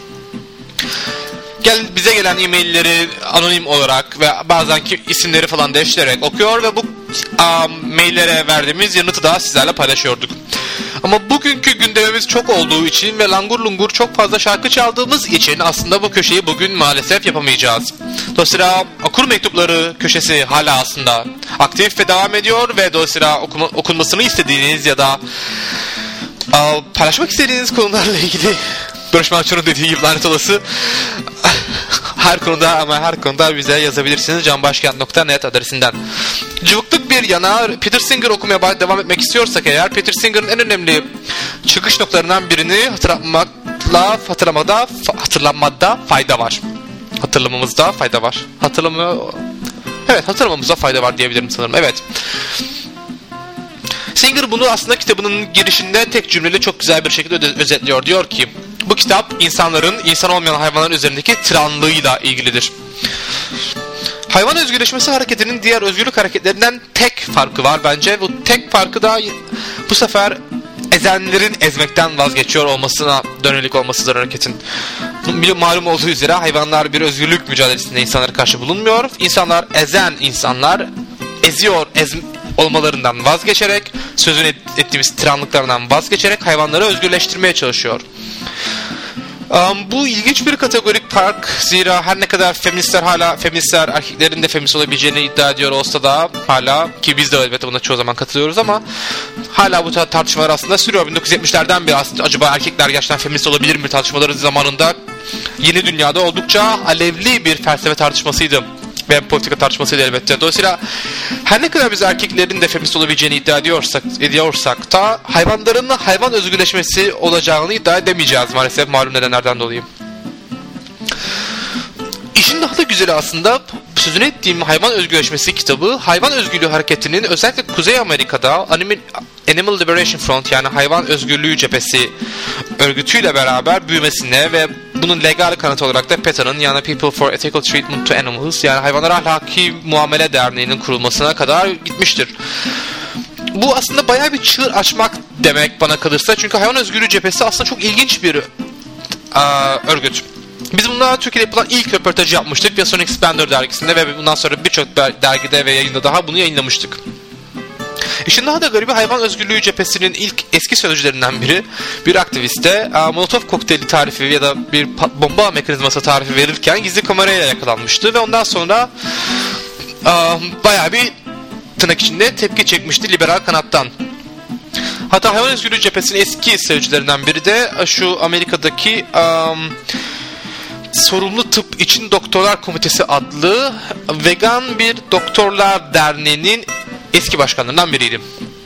Gel, bize gelen e-mailleri anonim olarak ve bazen ki isimleri falan değiştirerek okuyor ve bu um, maillere verdiğimiz yanıtı da sizlerle paylaşıyorduk. Ama bugünkü gündemimiz çok olduğu için ve langur lungur çok fazla şarkı çaldığımız için aslında bu köşeyi bugün maalesef yapamayacağız. Dolayısıyla Okur Mektupları köşesi hala aslında aktif ve devam ediyor ve dolayısıyla okuma, okunmasını istediğiniz ya da uh, paylaşmak istediğiniz konularla ilgili Barış Manço'nun dediği gibi lanet olası her konuda ama her konuda bize yazabilirsiniz canbaşkent nokta net adresinden. Cıvıklık bir yana Peter Singer okumaya devam etmek istiyorsak eğer Peter Singer'ın en önemli çıkış noktalarından birini hatırlamakla hatırlamada hatırlanmada fayda var. Hatırlamamızda fayda var. Hatırlama Evet, hatırlamamızda fayda var diyebilirim sanırım. Evet. Singer bunu aslında kitabının girişinde tek cümleyle çok güzel bir şekilde özetliyor. Diyor ki, bu kitap insanların insan olmayan hayvanlar üzerindeki tiranlığıyla ilgilidir. Hayvan özgürleşmesi hareketinin diğer özgürlük hareketlerinden tek farkı var bence. Bu tek farkı da bu sefer ezenlerin ezmekten vazgeçiyor olmasına dönelik olmasıdır hareketin. Malum olduğu üzere hayvanlar bir özgürlük mücadelesinde insanlara karşı bulunmuyor. İnsanlar ezen insanlar eziyor, ez olmalarından vazgeçerek, sözünü ettiğimiz tiranlıklarından vazgeçerek hayvanları özgürleştirmeye çalışıyor. Um, bu ilginç bir kategorik fark. Zira her ne kadar feministler hala feministler erkeklerin de feminist olabileceğini iddia ediyor olsa da hala, ki biz de elbette buna çoğu zaman katılıyoruz ama hala bu tartışmalar aslında sürüyor. bin dokuz yüz yetmişlerden beri aslında acaba erkekler gerçekten feminist olabilir mi tartışmaları zamanında yeni dünyada oldukça alevli bir felsefe tartışmasıydı. Ve politika tartışmasıydı elbette. Dolayısıyla her ne kadar biz erkeklerin de feminist olabileceğini iddia ediyorsak, ediyorsak da hayvanların hayvan özgürleşmesi olacağını iddia edemeyeceğiz maalesef malum nedenlerden dolayı. İşin daha da güzeli aslında sözünü ettiğim hayvan özgürleşmesi kitabı hayvan özgürlüğü hareketinin özellikle Kuzey Amerika'da Animal Liberation Front yani hayvan özgürlüğü cephesi örgütüyle beraber büyümesine ve bunun legal kanıtı olarak da PETA'nın yani People for Ethical Treatment to Animals yani Hayvanlara Ahlaki Muamele Derneği'nin kurulmasına kadar gitmiştir. Bu aslında bayağı bir çığır açmak demek bana kalırsa çünkü hayvan özgürlüğü cephesi aslında çok ilginç bir aa, örgüt. Biz bunlarla Türkiye'de yapılan ilk röportajı yapmıştık Sonic Splendor dergisinde ve bundan sonra birçok dergide ve yayında daha bunu yayınlamıştık. İşin daha da garibi hayvan özgürlüğü cephesinin ilk eski sözcülerinden biri bir aktiviste Molotov kokteyli tarifi ya da bir bomba mekanizması tarifi verirken gizli kamerayla yakalanmıştı ve ondan sonra bayağı bir tırnak içinde tepki çekmişti liberal kanattan. Hatta hayvan özgürlüğü cephesinin eski sözcülerinden biri de şu Amerika'daki um, Sorumlu Tıp İçin Doktorlar Komitesi adlı vegan bir doktorlar derneğinin eski başkanlarından biriydi.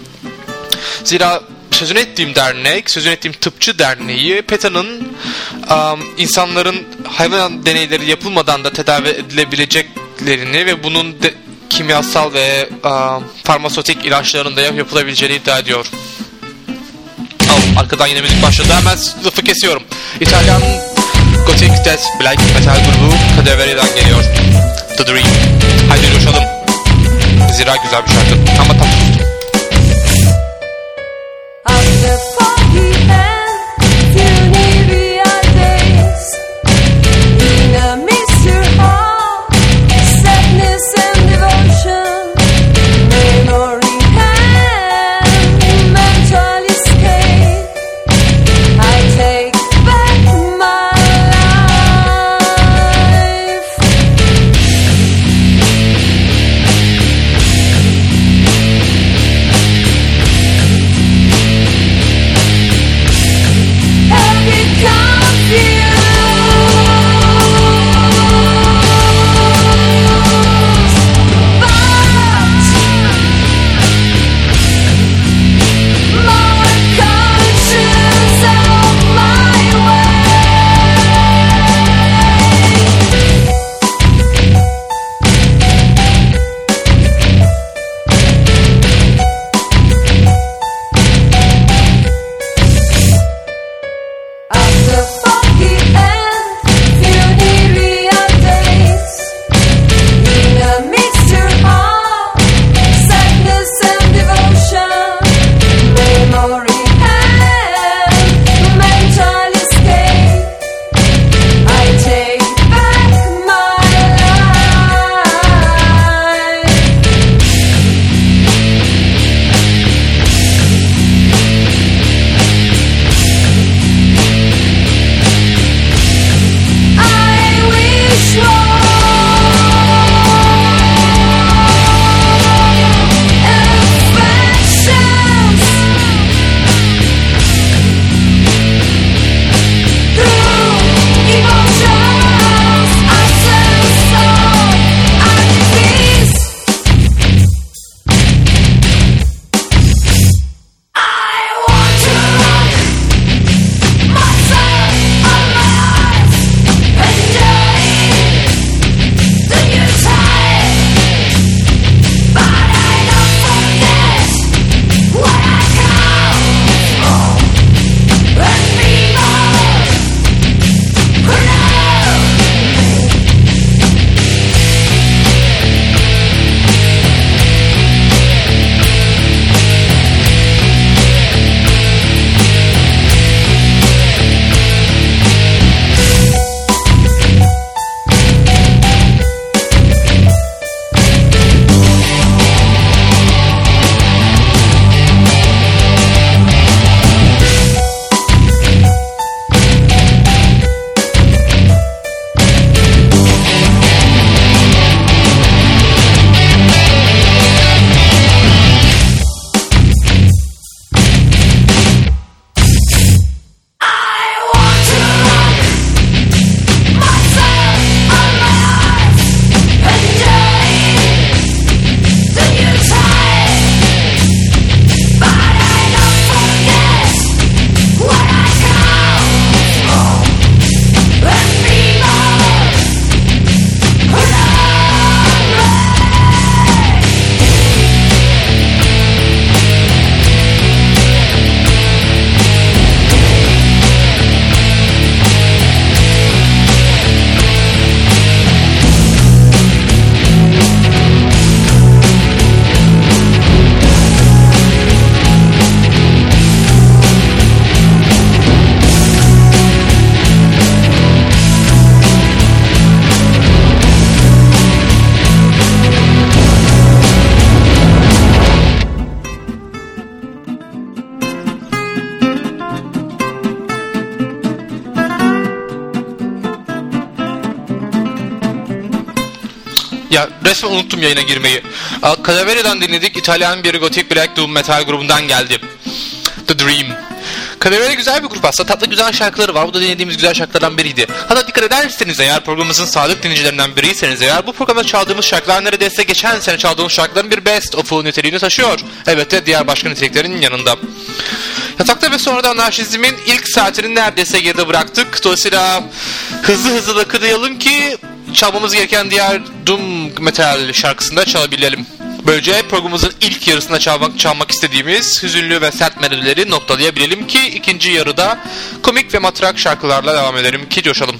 Zira sözünü ettiğim dernek, sözünü ettiğim tıpçı derneği PETA'nın um, insanların hayvan deneyleri yapılmadan da tedavi edilebileceklerini ve bunun de, kimyasal ve um, farmasötik ilaçların da yapılabileceğini iddia ediyor. Oh, arkadan yine müzik başladı. Hemen lafı kesiyorum. İtalyan Gothic Death Black Metal grubu Cadaveria'dan geliyor. The Dream. Haydi coşalım. Zira güzel bir şarkı. Ama tatlı. Thank resmen unuttum yayına girmeyi. Cadaveria'dan dinledik. İtalyan bir gotik black doom metal grubundan geldi. The Dream. Cadaveria güzel bir grup aslında. Tatlı güzel şarkıları var. Bu da dinlediğimiz güzel şarkılardan biriydi. Hatta dikkat ederseniz eğer, programımızın sadık dinleyicilerinden biriyseniz eğer, bu programda çaldığımız şarkılar neredeyse geçen sene çaldığımız şarkıların bir best of'u niteliğini taşıyor. Elbette diğer başka niteliklerin yanında. Yatakta ve sonradan anarşizmin ilk saatini neredeyse geride bıraktık. Dolayısıyla hızlı hızlı da kıdayalım ki çalmamız gereken diğer doom metal şarkısını da çalabilelim. Böylece programımızın ilk yarısında çalmak, çalmak istediğimiz hüzünlü ve sert melodileri noktalayabilelim ki ikinci yarıda komik ve matrak şarkılarla devam edelim ki coşalım.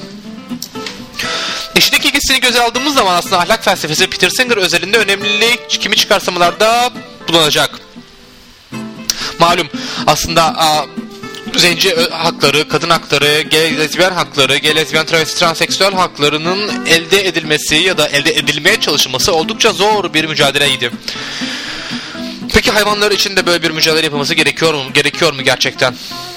Eşitlik ilkesini göze aldığımız zaman aslında ahlak felsefesi Peter Singer özelinde önemli kimi çıkarsamalarda bulunacak. Malum aslında a, zenci hakları, kadın hakları, gay lezbiyen hakları, gay lezbiyen travesti transseksüel haklarının elde edilmesi ya da elde edilmeye çalışılması oldukça zor bir mücadeleydi. Peki hayvanlar için de böyle bir mücadele yapılması gerekiyor mu? Gerekiyor mu gerçekten?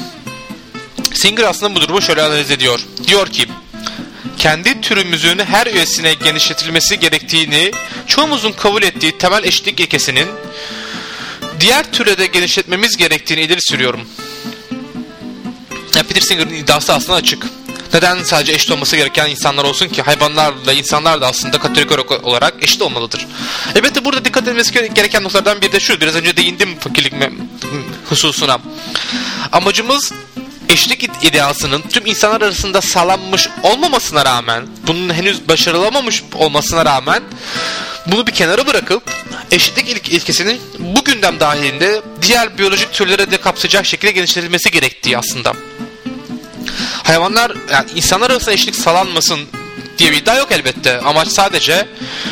Singer aslında bu durumu şöyle analiz ediyor. Diyor ki, kendi türümüzün her üyesine genişletilmesi gerektiğini çoğumuzun kabul ettiği temel eşitlik ilkesinin diğer türe de genişletmemiz gerektiğini ileri sürüyorum. Ya Peter Singer'ın iddiası aslında açık. Neden sadece eşit olması gereken insanlar olsun ki? Hayvanlarla insanlar da aslında kategorik olarak eşit olmalıdır. Elbette burada dikkat edilmesi gereken noktalardan biri de şu. Biraz önce değindim fakirlik hususuna. Amacımız eşitlik ideasının tüm insanlar arasında sağlanmış olmamasına rağmen, bunun henüz başarılamamış olmasına rağmen bunu bir kenara bırakıp eşitlik ilk ilkesinin bu gündem dahilinde diğer biyolojik türlere de kapsayacak şekilde genişletilmesi gerektiği aslında. Hayvanlar, yani insanlar arasında eşitlik sağlanmasın diye bir iddia yok elbette. Amaç sadece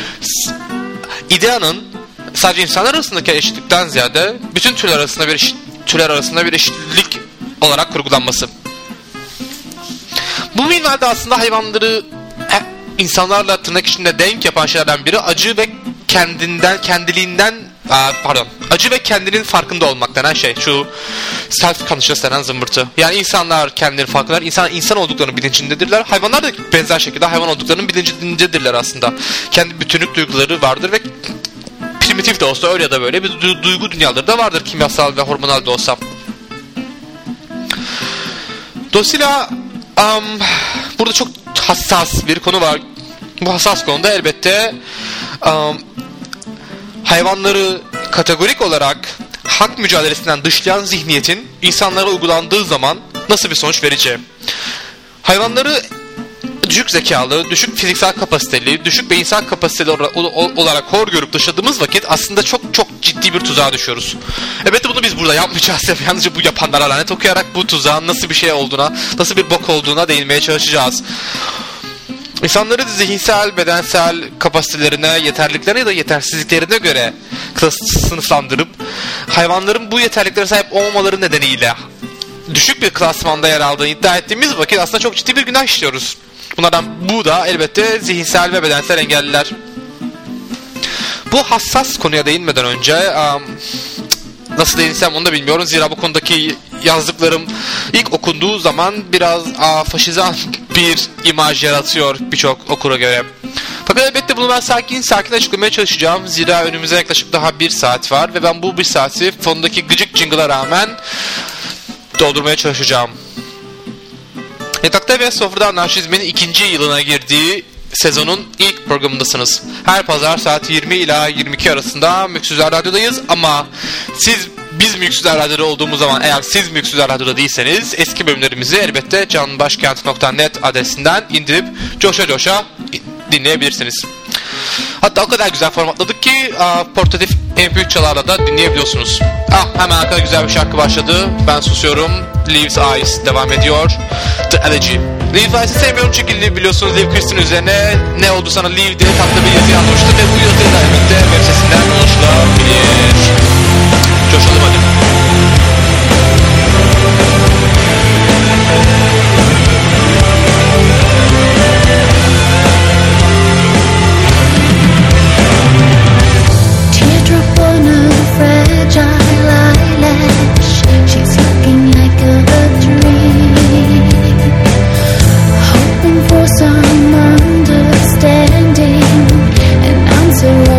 ideanın sadece insanlar arasındaki eşitlikten ziyade bütün türler arasında bir eşit, türler arasında bir eşitlik olarak kurgulanması. Bu minvalde aslında hayvanları insanlarla tırnak içinde denk yapan şeylerden biri acı ve kendinden kendiliğinden aa, pardon acı ve kendinin farkında olmak denen şey, şu self conscious denen zımbırtı. Yani insanlar kendileri farkındalar, insan insan olduklarının bilincindedirler. Hayvanlar da benzer şekilde hayvan olduklarının bilincindedirler aslında. Kendi bütünlük duyguları vardır ve primitif de olsa öyle ya da böyle bir du- duygu dünyaları da vardır, kimyasal ve hormonal da olsa. Dolayısıyla um, burada çok hassas bir konu var. Bu hassas konuda elbette um, hayvanları kategorik olarak hak mücadelesinden dışlayan zihniyetin insanlara uygulandığı zaman nasıl bir sonuç vereceği. Hayvanları düşük zekalı, düşük fiziksel kapasiteli, düşük beyinsel kapasiteli olarak hor görüp dışladığımız vakit aslında çok çok ciddi bir tuzağa düşüyoruz. Evet, bunu biz burada yapmayacağız. Yalnızca bu yapanlara lanet okuyarak bu tuzağın nasıl bir şey olduğuna, nasıl bir bok olduğuna değinmeye çalışacağız. İnsanları zihinsel, bedensel kapasitelerine, yeterliliklerine ya da yetersizliklerine göre sınıflandırıp hayvanların bu yeterliliklere sahip olmamaları nedeniyle düşük bir klasmanda yer aldığını iddia ettiğimiz vakit aslında çok ciddi bir günah işliyoruz. Bunlardan bu da elbette zihinsel ve bedensel engelliler. Bu hassas konuya değinmeden önce um, nasıl değinsem onu da bilmiyorum. Zira bu konudaki yazdıklarım ilk okunduğu zaman biraz aa, faşizan bir imaj yaratıyor birçok okura göre. Fakat elbette bunu ben sakin sakin açıklamaya çalışacağım. Zira önümüze yaklaşık daha bir saat var ve ben bu bir saati fondaki gıcık jingle'a rağmen doldurmaya çalışacağım. Yatakta ve Sofrada Anarşizmin ikinci yılına girdiği sezonun ilk programındasınız. Her pazar saat yirmi ila yirmi iki arasında Müksüzler Radyo'dayız ama siz biz Müksüzler Radyo'da olduğumuz zaman, eğer siz Müksüzler Radyo'da değilseniz eski bölümlerimizi elbette canbaşkent nokta net adresinden indirip coşa coşa dinleyebilirsiniz. Hatta o kadar güzel formatladık ki a, portatif M P üç çalarla da dinleyebiliyorsunuz. Ah, hemen arkada güzel bir şarkı başladı. Ben susuyorum. Leaves Eyes devam ediyor. The Elegy. Leaves Eyes'i sevmiyorum çünkü biliyorsunuz Liv Kristen üzerine ne oldu sana Liv diye tatlı bir yazı yazmıştı ve bu yazıyla birlikte web sitesinden ulaşılabilir. Coşalım hadi. Some understanding, and I'm so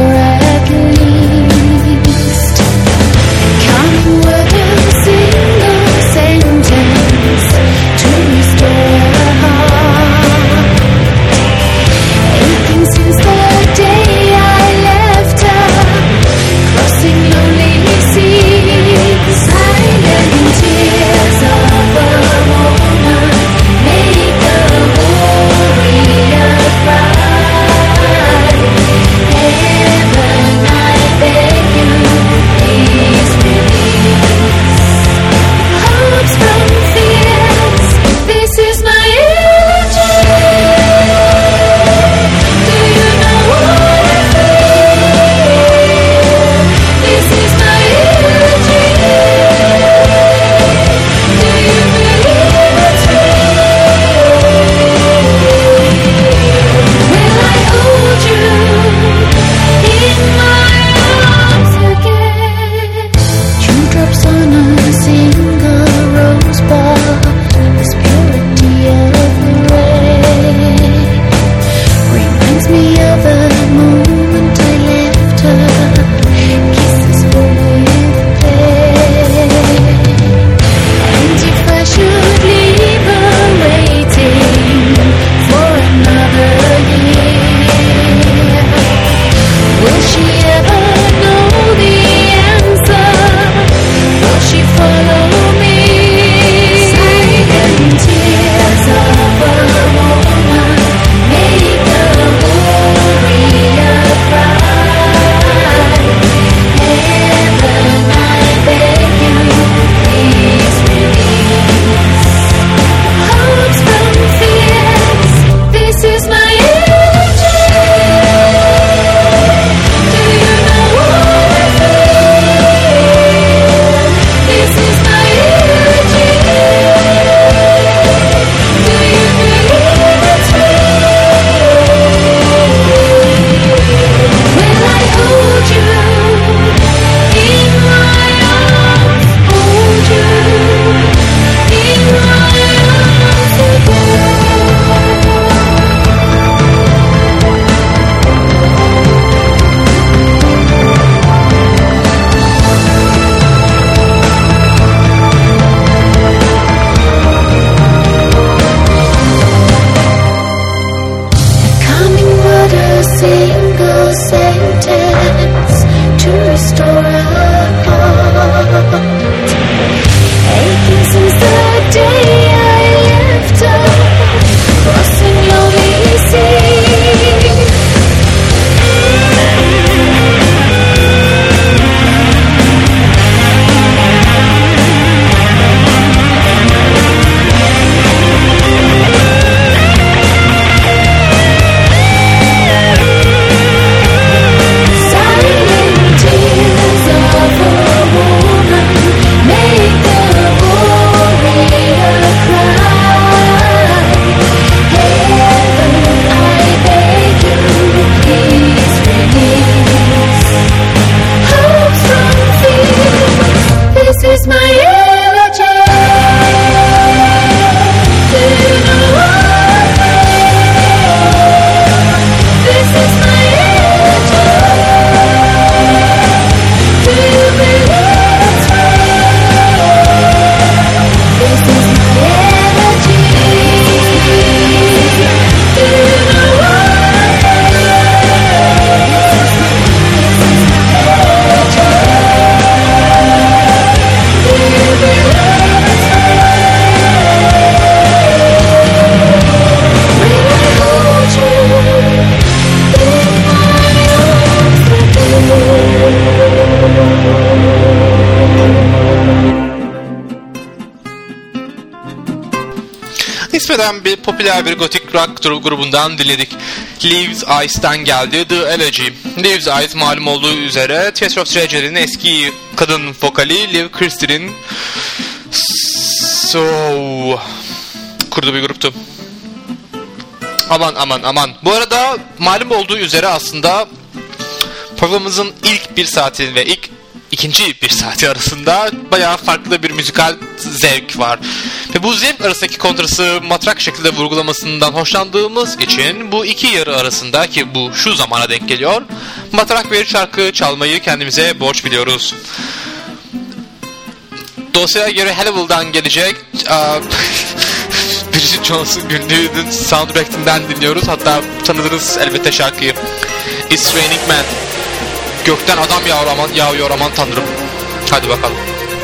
Nispeten bir popüler bir gothic rock grubundan dinledik. Leaves Eyes'ten geldi The Elegy. Leaves Eyes malum olduğu üzere Theatre of Tragedy'nin eski kadın vokali Liv Christie'nin so kurduğu bir gruptu. Aman aman aman. Bu arada malum olduğu üzere aslında programımızın ilk bir saati ve ilk ikinci bir saati arasında bayağı farklı bir müzikal zevk var. Ve bu zevk arasındaki kontrası matrak şekilde vurgulamasından hoşlandığımız için bu iki yarı arasında, ki bu şu zamana denk geliyor, matrak bir şarkı çalmayı kendimize borç biliyoruz. Dosyaya göre Hannibal gelecek Bridget Jones'un günlüğünün soundtrack'inden dinliyoruz. Hatta tanıdınız elbette şarkıyı. It's Raining Men. Gökten adam yağıyor aman, yağıyor aman tanrım. Hadi bakalım.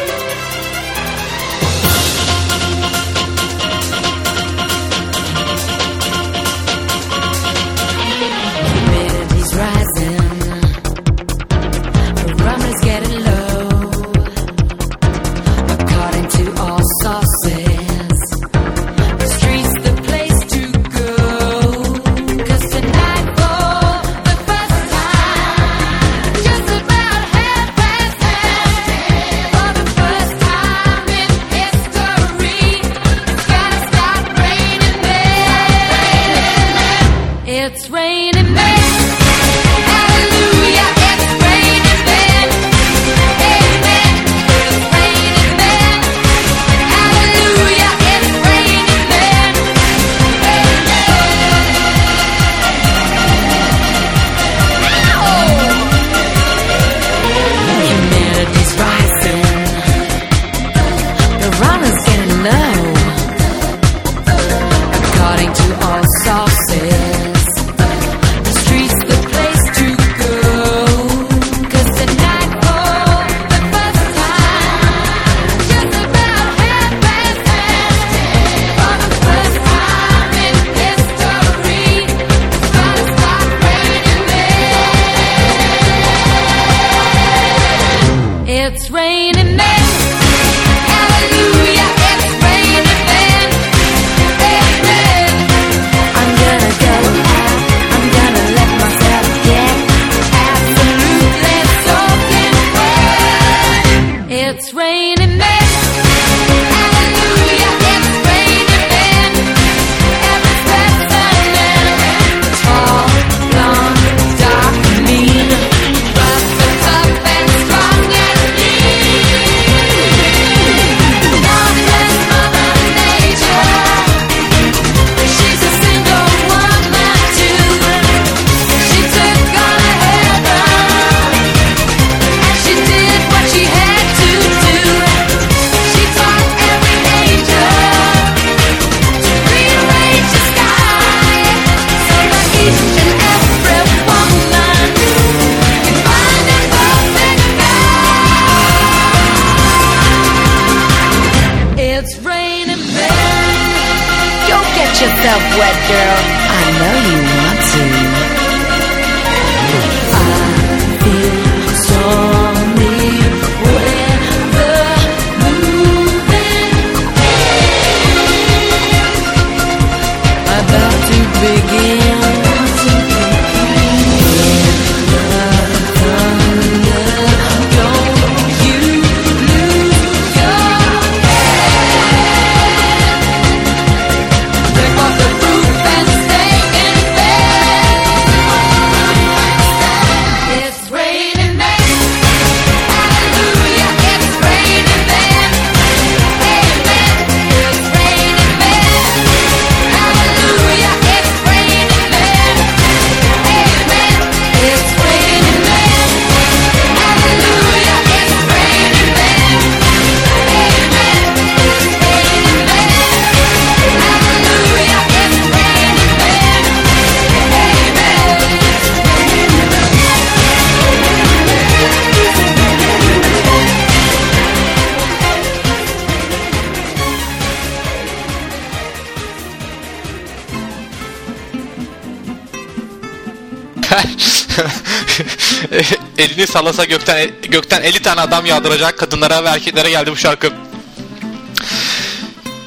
Elini sallasa gökten gökten elli tane adam yağdıracak kadınlara ve erkeklere geldi bu şarkı.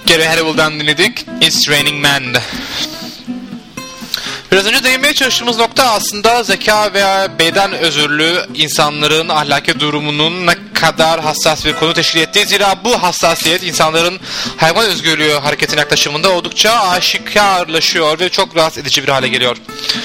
Gary Harrell'dan dinledik. It's Raining Men. Biraz önce değinmeye çalıştığımız nokta aslında zeka veya beden özürlü insanların ahlaki durumunun ne kadar hassas bir konu teşkil ettiği. Zira bu hassasiyet insanların hayvan özgürlüğü hareketine yaklaşımında oldukça aşikarlaşıyor ve çok rahatsız edici bir hale geliyor.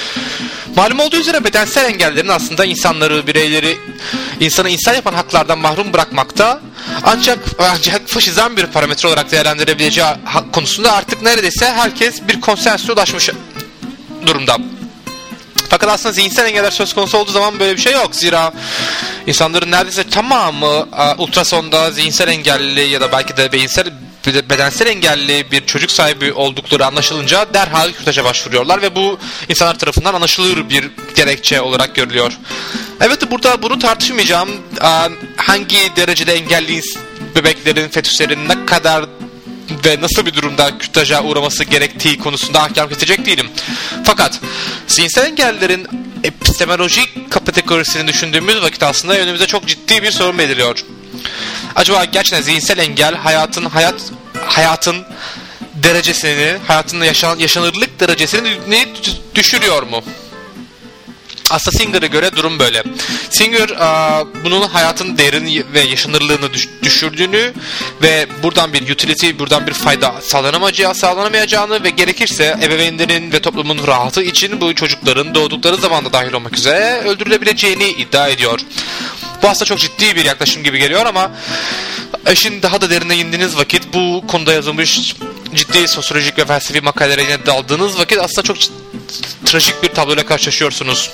Malum olduğu üzere bedensel engellerin aslında insanları, bireyleri, insanı insan yapan haklardan mahrum bırakmakta, ancak ancak faşizan bir parametre olarak değerlendirebileceği konusunda artık neredeyse herkes bir konsensüse ulaşmış durumda. Fakat aslında zihinsel engeller söz konusu olduğu zaman böyle bir şey yok. Zira insanların neredeyse tamamı ultrasonda zihinsel engelli ya da belki de beyinsel bedensel engelli bir çocuk sahibi oldukları anlaşılınca derhal kürtaja başvuruyorlar ve bu insanlar tarafından anlaşılır bir gerekçe olarak görülüyor. Evet, burada bunu tartışmayacağım. Hangi derecede engelli bebeklerin, fetüslerin ne kadar ve nasıl bir durumda kürtaja uğraması gerektiği konusunda ahkam kesecek değilim. Fakat zihinsel engellerin epistemolojik kategorisini düşündüğümüz vakit aslında önümüzde çok ciddi bir sorun beliriyor. Acaba gerçekten zihinsel engel hayatın hayat hayatın derecesini, hayatın yaşan, yaşanırlık derecesini düşürüyor mu? Aslında Singer'a göre durum böyle. Singer bunun hayatın değerini ve yaşanırlığını düşürdüğünü ve buradan bir utility, buradan bir fayda sağlanamayacağı, sağlanamayacağını ve gerekirse ebeveynlerin ve toplumun rahatı için bu çocukların doğdukları zamanda dahil olmak üzere öldürülebileceğini iddia ediyor. Bu aslında çok ciddi bir yaklaşım gibi geliyor ama işin daha da derine indiğiniz vakit, bu konuda yazılmış ciddi sosyolojik ve felsefi makalelere yine daldığınız vakit aslında çok trajik bir tabloyla karşılaşıyorsunuz.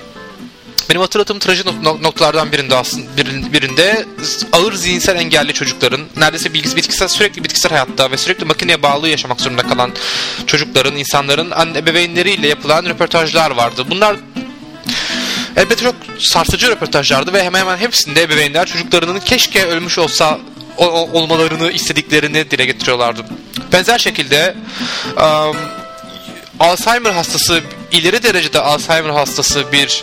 Benim hatırladığım trajik noktalardan birinde aslında birinde ağır zihinsel engelli çocukların, neredeyse bitkisel, sürekli bitkisel hayatta ve sürekli makineye bağlı yaşamak zorunda kalan çocukların, insanların anne ebeveynleriyle yapılan röportajlar vardı. Bunlar elbette çok sarsıcı röportajlardı ve hemen hemen hepsinde ebeveynler çocuklarının keşke ölmüş olsa olmalarını istediklerini dile getiriyorlardı. Benzer şekilde um, Alzheimer hastası, ileri derecede Alzheimer hastası bir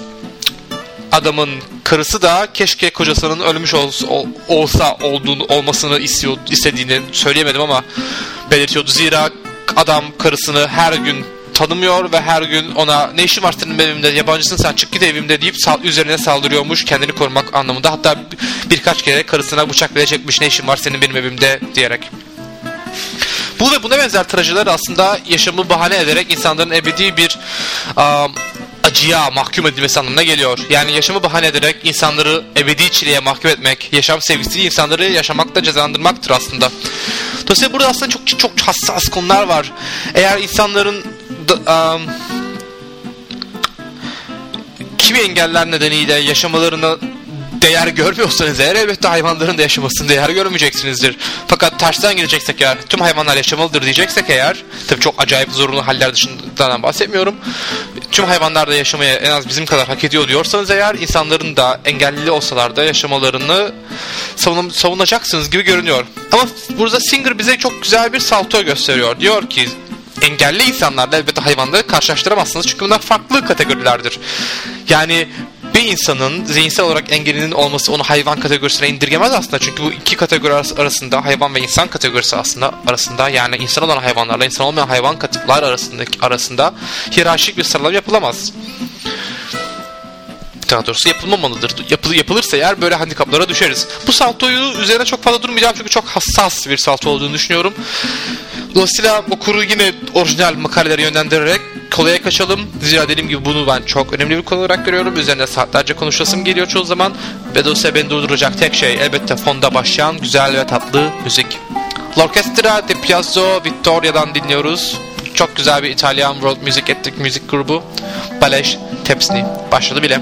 adamın karısı da keşke kocasının ölmüş olsa, olsa olduğunu, olmasını istiyor, istediğini söyleyemedim ama belirtiyordu. Zira adam karısını her gün tanımıyor ve her gün ona ne işin var senin evimde, yabancısın sen, çık git evimde deyip sal- üzerine saldırıyormuş kendini korumak anlamında. Hatta birkaç kere karısına bıçak bile çekmiş, ne işin var senin benim evimde diyerek. Bu ve buna benzer trajediler aslında yaşamı bahane ederek insanların ebedi bir um, acıya mahkum edilmesi anlamına geliyor. Yani yaşamı bahane ederek insanları ebedi çileye mahkum etmek, yaşam sevgisi insanları yaşamakta cezalandırmaktır aslında. Dolayısıyla burada aslında çok çok hassas konular var. Eğer insanların da, um, kimi engeller nedeniyle yaşamalarını değer görmüyorsanız eğer, elbette hayvanların da yaşamasını değer görmeyeceksinizdir. Fakat tersten gideceksek eğer, tüm hayvanlar yaşamalıdır diyeceksek eğer, tabii çok acayip zorunlu haller dışından bahsetmiyorum, tüm hayvanlar da yaşamaya en az bizim kadar hak ediyor diyorsanız eğer, insanların da engelli olsalar da yaşamalarını savun- savunacaksınız gibi görünüyor. Ama burada Singer bize çok güzel bir salto gösteriyor. Diyor ki engelli insanlarla elbette hayvanları karşılaştıramazsınız çünkü bunlar farklı kategorilerdir. Yani bir insanın zihinsel olarak engelinin olması onu hayvan kategorisine indirgemez aslında. Çünkü bu iki kategori arasında, hayvan ve insan kategorisi aslında arasında, yani insan olan hayvanlarla insan olmayan hayvan kategoriler arasındaki arasında hiyerarşik bir sıralama yapılamaz. Daha doğrusu yapılmamalıdır. Yapıl, yapılırsa eğer böyle handikaplara düşeriz. Bu saltoyu üzerine çok fazla durmayacağım çünkü çok hassas bir salto olduğunu düşünüyorum. Dolayısıyla okuru yine orijinal makalelere yönlendirerek kolaya kaçalım. Zira dediğim gibi bunu ben çok önemli bir konu olarak görüyorum. Üzerine saatlerce konuşasım geliyor çoğu zaman. Ve dolayısıyla beni durduracak tek şey elbette fonda başlayan güzel ve tatlı müzik. L'Orchestra di Piazzo Vittoria'dan dinliyoruz. Çok güzel bir İtalyan world music etnik müzik grubu. Balej Tepsni. Başladı bile.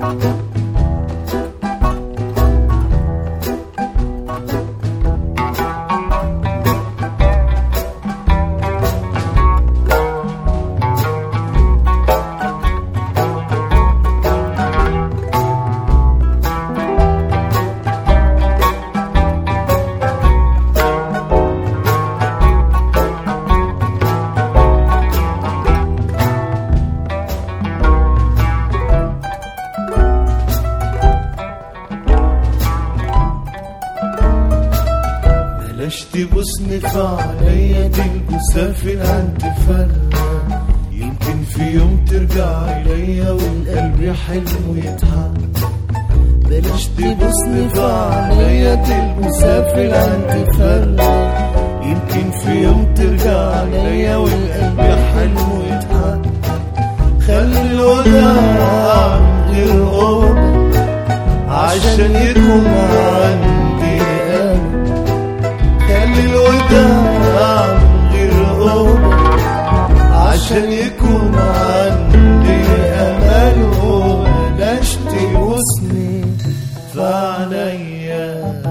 بلاش تبوسني في عليا دي المسافر عندي فرق، يمكن في يوم ترجع إليا والقلب حلو يضحك. بلاش تبوسني في عليا دي المسافر عندي فرق، يمكن في يوم ترجع إليا والقلب حلو يضحك. خلي الوداع من غير قرب عشان يكون عندي أمل. خلي الوداع من غير قرب عشان يكون عندي أمل. وبلاش تبوسني في عينيا.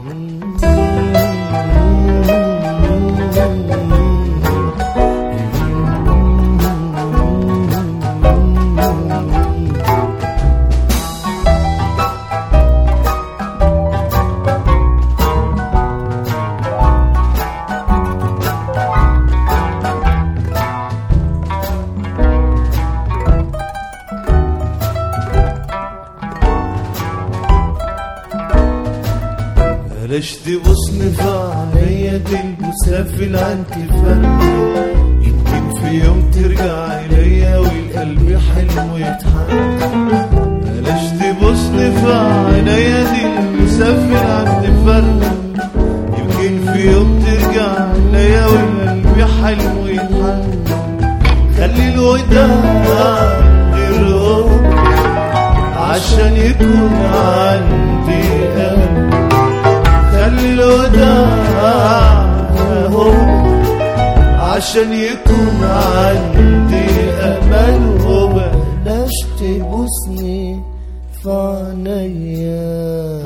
بلاش تبوسني في عينيا دي المسافر عندي فرق، يمكن في يوم ترجع إليا والقلب حلو يضحك. بلاش تبوسني في عينيا دي المسافر عندي فرق، يمكن في يوم ترجع إليا والقلب حلو يضحك. خلي الوداع غير قرب عشان يكون عندي أمل. خلي الوداع عشان يكون عندي أمل. وبلاش تبوسني في عينيا.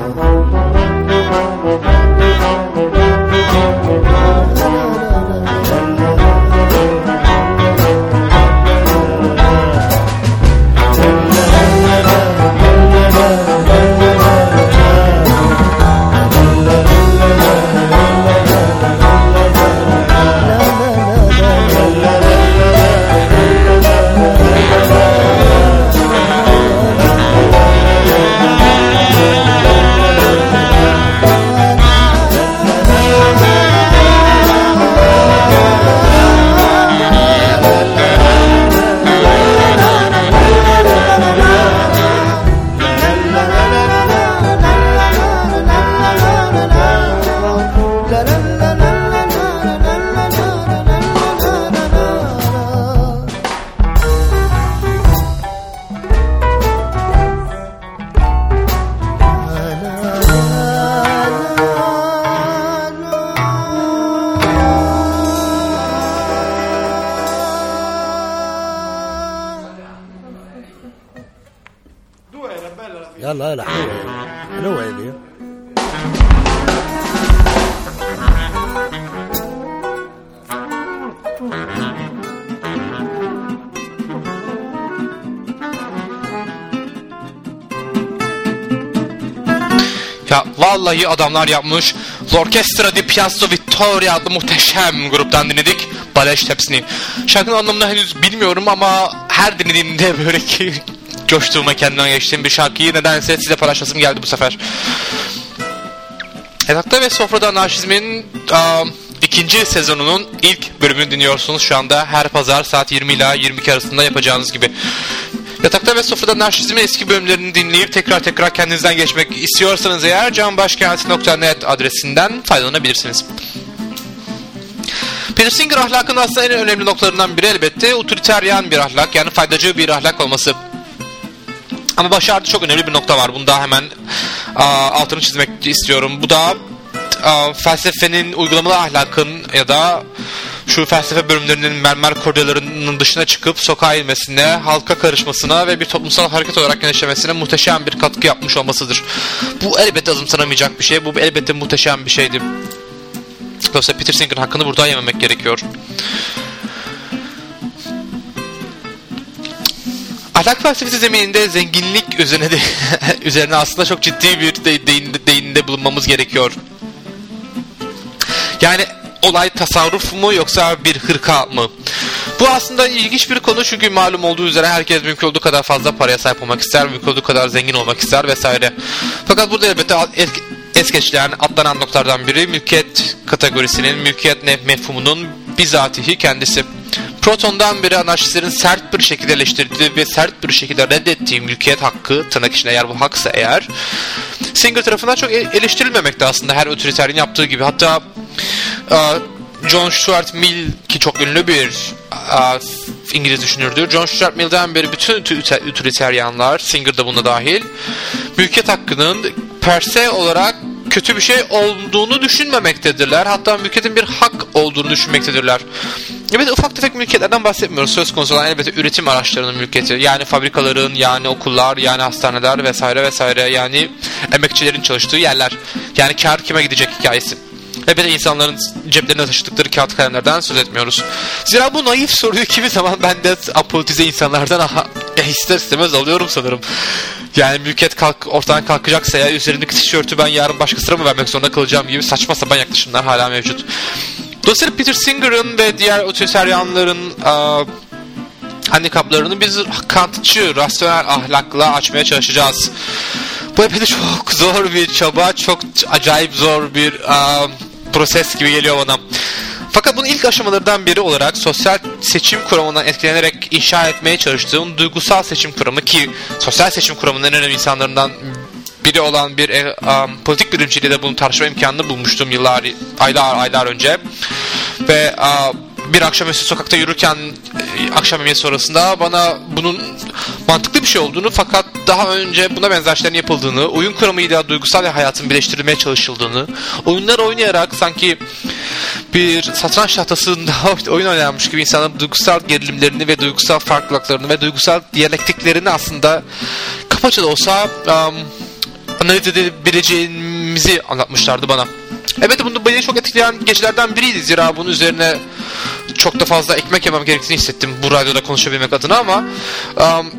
يلا يلا حلوة حلوة هذه. Ya vallahi adamlar yapmış. L'Orchestra di Piazza Vittoria adlı muhteşem gruptan dinledik Baleş Tepsini. Şarkının anlamını henüz bilmiyorum ama her dinlediğimde böyle ki coştuğuma, kendimden geçtiğim bir şarkıyı nedense size paylaşmasım geldi bu sefer. Yatakta ve Sofrada Anarşizm'in uh, ikinci sezonunun ilk bölümünü dinliyorsunuz şu anda. Her pazar saat yirmi ila yirmi iki arasında yapacağınız gibi. Yatakta ve Sofrada Anarşizm'in eski bölümlerini dinleyip tekrar tekrar kendinizden geçmek istiyorsanız eğer canbaşkent nokta net adresinden faydalanabilirsiniz. Peter Singer ahlakının aslında en önemli noktalarından biri elbette utilitarian bir ahlak, yani faydacı bir ahlak olması. Ama başarıda çok önemli bir nokta var. Bunda hemen a, altını çizmek istiyorum. Bu da a, felsefenin, uygulamalı ahlakın ya da şu felsefe bölümlerinin mermer koridorlarının dışına çıkıp sokağa inmesine, halka karışmasına ve bir toplumsal hareket olarak genişlemesine muhteşem bir katkı yapmış olmasıdır. Bu elbette azımsanamayacak bir şey. Bu elbette muhteşem bir şeydi. Dolayısıyla Peter Singer'ın hakkını burada yememek gerekiyor. Ahlak felsefesi zemininde zenginlik üzerine de üzerine aslında çok ciddi bir de, değinde, değinde bulunmamız gerekiyor. Yani olay tasarruf mu yoksa bir hırka mı? Bu aslında ilginç bir konu çünkü malum olduğu üzere herkes mümkün olduğu kadar fazla paraya sahip olmak ister, mümkün olduğu kadar zengin olmak ister vesaire. Fakat burada elbette es geçilen, atlanan noktalardan biri mülkiyet kategorisinin, mülkiyet mefhumunun bizatihi kendisi. Proton'dan beri anarşistlerin sert bir şekilde eleştirdiği ve sert bir şekilde reddettiği mülkiyet hakkı, tırnak içinde eğer bu haksa eğer, Singer tarafından çok eleştirilmemekte aslında her otoriterin yaptığı gibi. Hatta John Stuart Mill ki çok ünlü bir İngiliz düşünürdür. John Stuart Mill'den beri bütün otoriteryanlar, Singer da buna dahil, mülkiyet hakkının per se olarak kötü bir şey olduğunu düşünmemektedirler. Hatta mülkiyetin bir hak olduğunu düşünmektedirler. Evet, ufak tefek mülkiyetlerden bahsetmiyoruz. Söz konusu olan elbette üretim araçlarının mülkiyeti. Yani fabrikaların, yani okullar, yani hastaneler vesaire vesaire. Yani emekçilerin çalıştığı yerler. Yani kar kime gidecek hikayesi. Elbette insanların ceplerine taşıdıkları kağıt kalemlerden söz etmiyoruz. Zira bu naif soruyu kimi zaman ben de apolitize insanlardan aha, ister istemez alıyorum sanırım. Yani mülkiyet kalk, ortadan kalkacaksa ya üzerindeki tişörtü ben yarın başkasına mı vermek zorunda kalacağım gibi saçma sapan yaklaşımlar hala mevcut. Dolayısıyla Peter Singer'ın ve diğer otoriteryanların uh, handikaplarını biz kantçı, rasyonel ahlakla açmaya çalışacağız. Bu epey de çok zor bir çaba, çok acayip zor bir uh, proses gibi geliyor bana. Fakat bunun ilk aşamalarından biri olarak sosyal seçim kuramından etkilenerek inşa etmeye çalıştığım duygusal seçim kuramı, ki sosyal seçim kuramının en önemli insanlarından biri olan bir e, um, politik bilimciyle de bunu tartışma imkanını bulmuştum yıllar, aylar aylar önce. Ve uh, bir akşamüstü sokakta yürürken e, akşam yemeği sonrasında bana bunun mantıklı bir şey olduğunu, fakat daha önce buna benzer şeylerin yapıldığını, oyun kuramıyla duygusal hayatın birleştirilmeye çalışıldığını, oyunlar oynayarak sanki bir satranç tahtasında oyun oynanmış gibi insanların duygusal gerilimlerini ve duygusal farklılıklarını ve duygusal diyalektiklerini aslında kapaça da olsa um, analiz edebileceğimizi anlatmışlardı bana. Evet, bunu beni çok etkileyen gecelerden biriydi. Zira bunun üzerine çok da fazla ekmek yemem gerektiğini hissettim bu radyoda konuşabilmek adına ama um,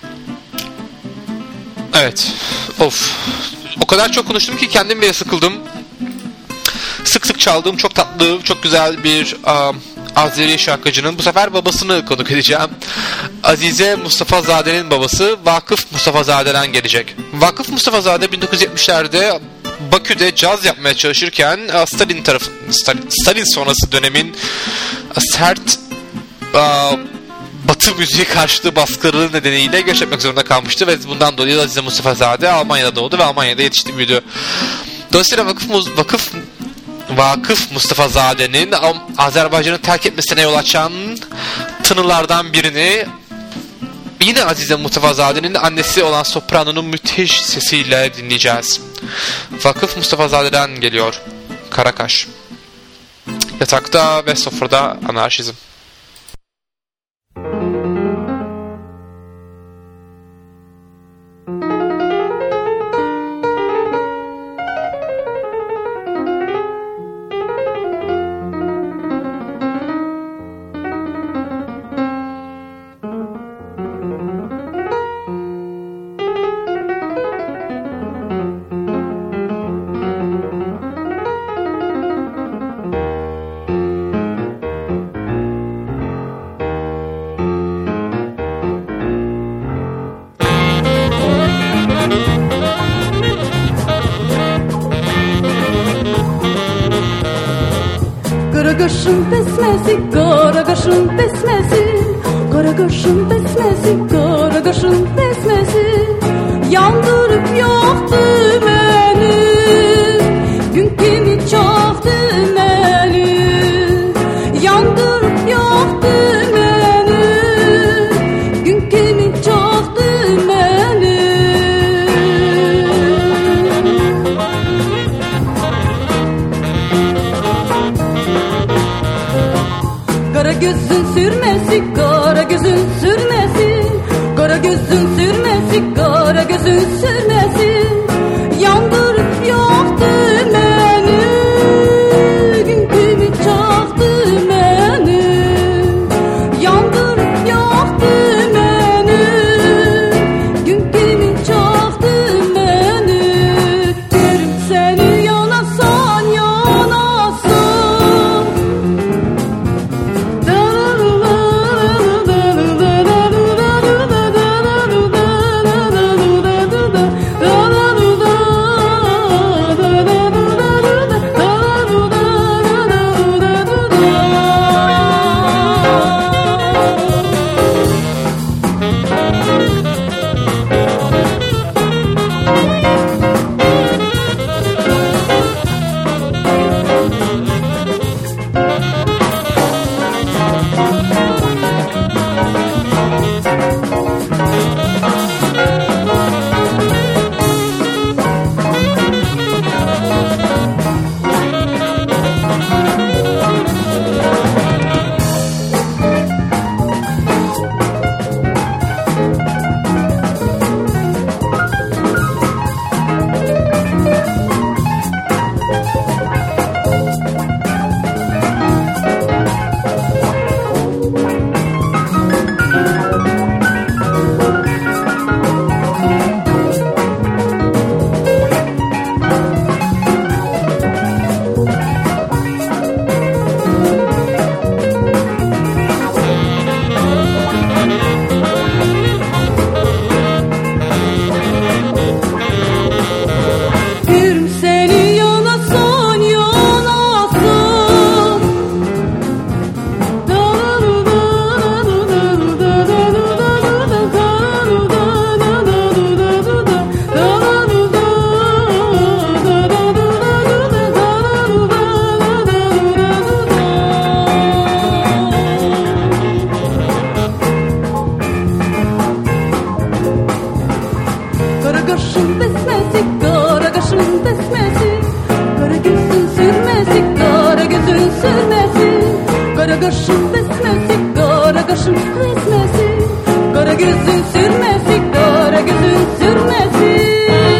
evet, of, o kadar çok konuştum ki kendim bile sıkıldım. Sık sık çaldığım çok tatlı, çok güzel bir um, Azeri şarkıcının bu sefer babasını konuk edeceğim. Azize Mustafazade'nin babası Vakıf Mustafazade'den gelecek. Vakıf Mustafazade bin dokuz yüz yetmişlerde Bakü'de caz yapmaya çalışırken Stalin tarafı Stalin, Stalin sonrası dönemin sert uh, Batı müziği karşıtı baskıları nedeniyle göç etmek zorunda kalmıştı ve bundan dolayı Azize Mustafazade Almanya'da doğdu ve Almanya'da yetişti, büyüdü. Dolayısıyla Vakıf Vakıf Vakıf Mustafazade'nin Azerbaycan'ı terk etmesine yol açan tınılardan birini yine Azize Mustafazade'nin annesi olan sopranonun müthiş sesiyle dinleyeceğiz. Vakıf Mustafazade'den geliyor Karakaş. Yatakta ve sofrada anarşizm. Qaraqaşın besməsi, qaraqaşın besməsi, qaraqaşın besməsi, qaraqaşın besməsi, yandırıb yaxdı məni, gün kimi çaxdı məni, yandırıb yaxdı məni, gün kimi çaxdı məni. sürmesin. Yandırıp yaktı beni, gün kimi çaktı beni. Yandırıp yaktı beni, gün kimi çaktı beni. Görüm seni yanasan yanasın. Görüm seni yanasan yanasın. Kara kaşın besmesi, kara kaşın besmesi, kara gözün sürmesi, kara gözün sürmesi, kara kaşın besmesi, kara kaşın besmesi, kara gözün sürmesi, kara gözün sürmesi.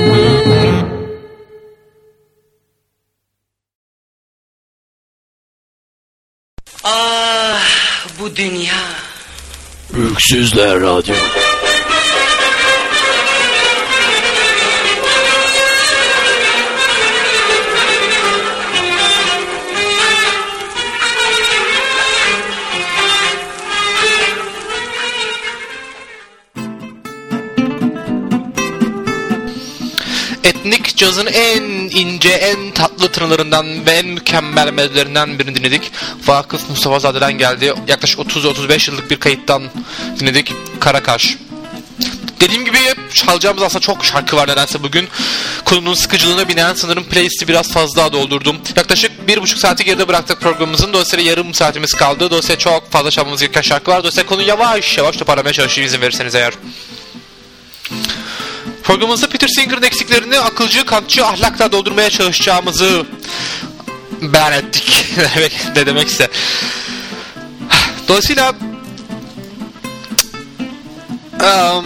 Ah, bu dünya. Öksüzler Radyo. Etnik cazın en ince, en tatlı tınılarından ve en mükemmel melodilerinden birini dinledik. Vakıf Mustafazade'den geldi. Yaklaşık otuz otuz beş yıllık bir kayıttan dinledik. Karakaş. Dediğim gibi çalacağımız aslında çok şarkı var nedense bugün. Konunun sıkıcılığına binen sanırım playlisti biraz fazla doldurdum. Yaklaşık bir buçuk saati geride bıraktık programımızın. Dolayısıyla yarım saatimiz kaldı. Dolayısıyla çok fazla çalmamız gereken şarkı var. Dolayısıyla konuyu yavaş yavaş toparlamaya çalışayım izin verirseniz eğer. Programımızda Peter Singer'ın eksiklerini akılcı, kantçı ahlakla doldurmaya çalışacağımızı beyan ettik. Ne demekse. Dolayısıyla um,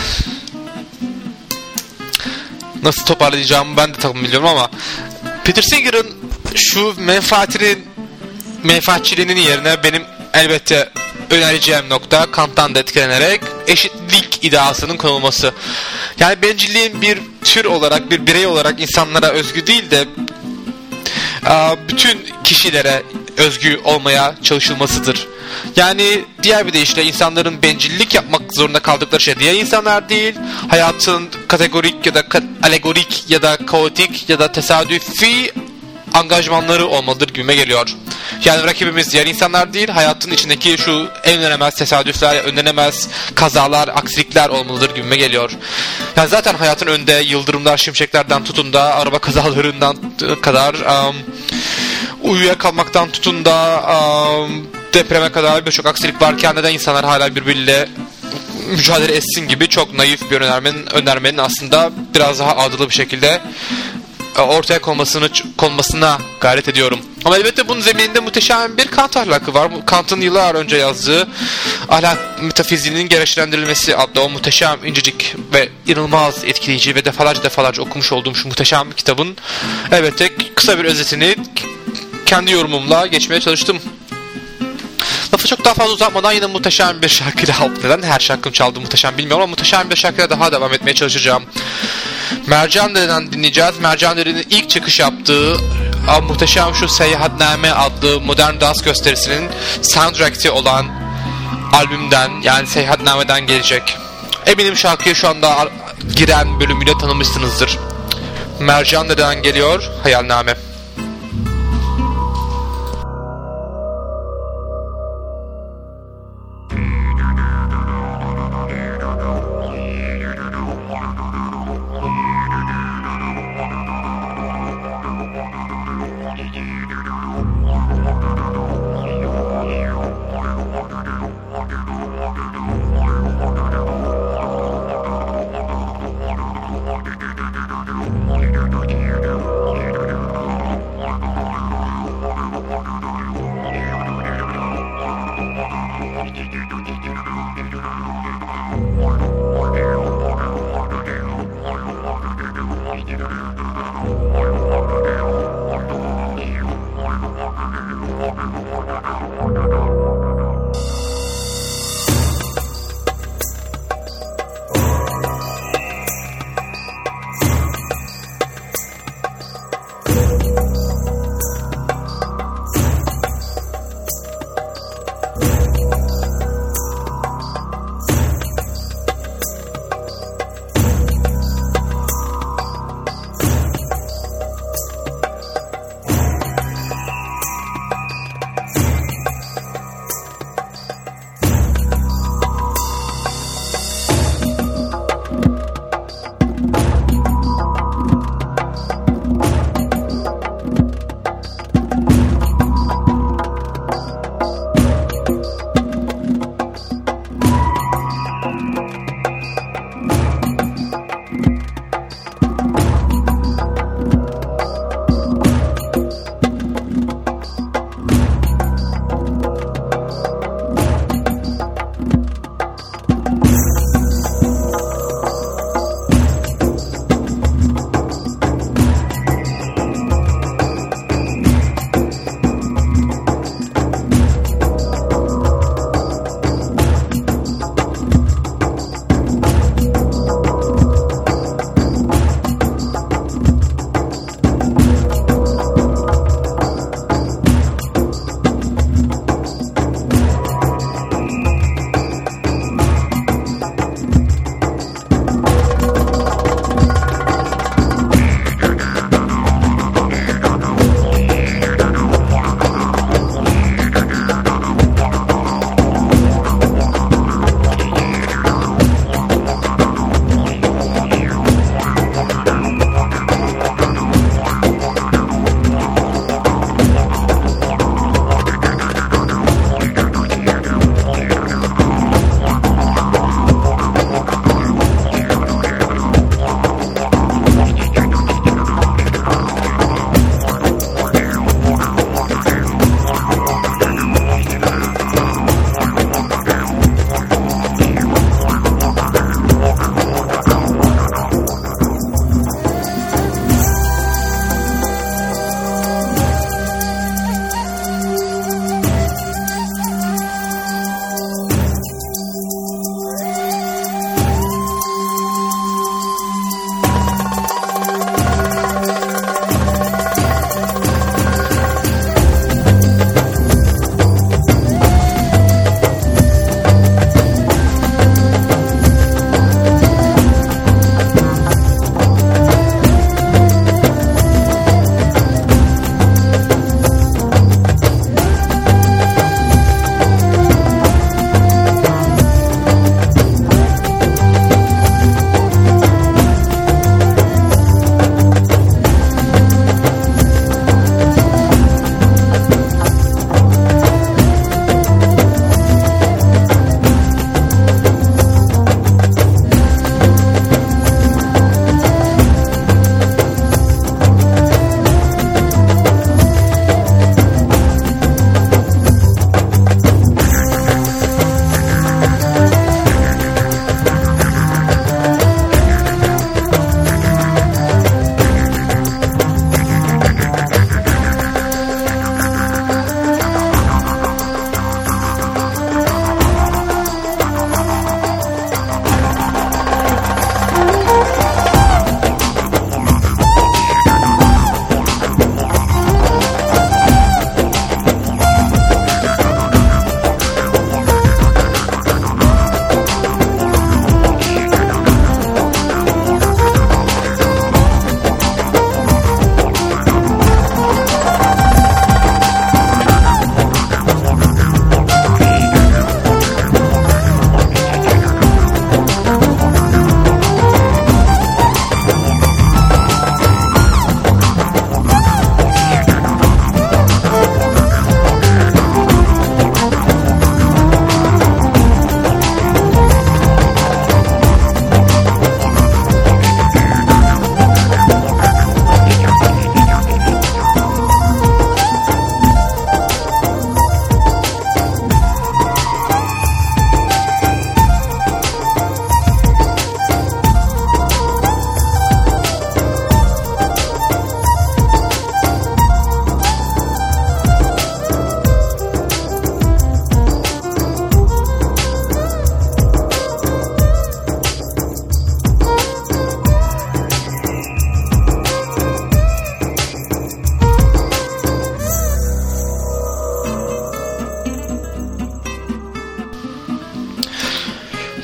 nasıl toparlayacağımı ben de tam biliyorum ama Peter Singer'ın şu menfaatinin menfaatçiliğinin yerine benim elbette önereceğim nokta Kant'tan da etkilenerek eşitlik iddiasının konulması. Yani bencilliğin bir tür olarak, bir birey olarak insanlara özgü değil de bütün kişilere özgü olmaya çalışılmasıdır. Yani diğer bir deyişle insanların bencillik yapmak zorunda kaldıkları şey diğer insanlar değil, hayatın kategorik ya da alegorik ya da kaotik ya da tesadüfi angajmanları olmalıdır gibime geliyor. Yani rakibimiz diğer insanlar değil, hayatın içindeki şu önlenemez tesadüfler, önlenemez kazalar, aksilikler olmalıdır gibime geliyor. Yani zaten hayatın önünde yıldırımlar, şimşeklerden tutun da araba kazalarından kadar um, uyuyakalmaktan tutun da um, depreme kadar birçok aksilik varken neden insanlar hala birbiriyle mücadele etsin gibi çok naif bir önermenin, önermenin aslında biraz daha adalı bir şekilde ortaya konmasını konmasına gayret ediyorum. Ama elbette bunun zemininde muhteşem bir Kant ahlakı var. Kant'ın yıllar önce yazdığı Ahlak Metafiziğinin Gereçlendirilmesi adlı o muhteşem, incecik ve inanılmaz etkileyici ve defalarca defalarca okumuş olduğum şu muhteşem kitabın elbette kısa bir özetini kendi yorumumla geçmeye çalıştım. Lafı çok daha fazla uzatmadan yine muhteşem bir şarkıyla, neden her şarkım çaldı muhteşem bilmiyorum ama muhteşem bir şarkıyla daha devam etmeye çalışacağım. Mercan Dere'den dinleyeceğiz. Mercan Dere'nin ilk çıkış yaptığı muhteşem şu Seyahatname adlı modern dans gösterisinin soundtrack'i olan albümden, yani Seyahatname'den gelecek. Eminim şarkıyı şu anda giren bölümüyle tanımışsınızdır. Mercan Dere'den geliyor Hayalname.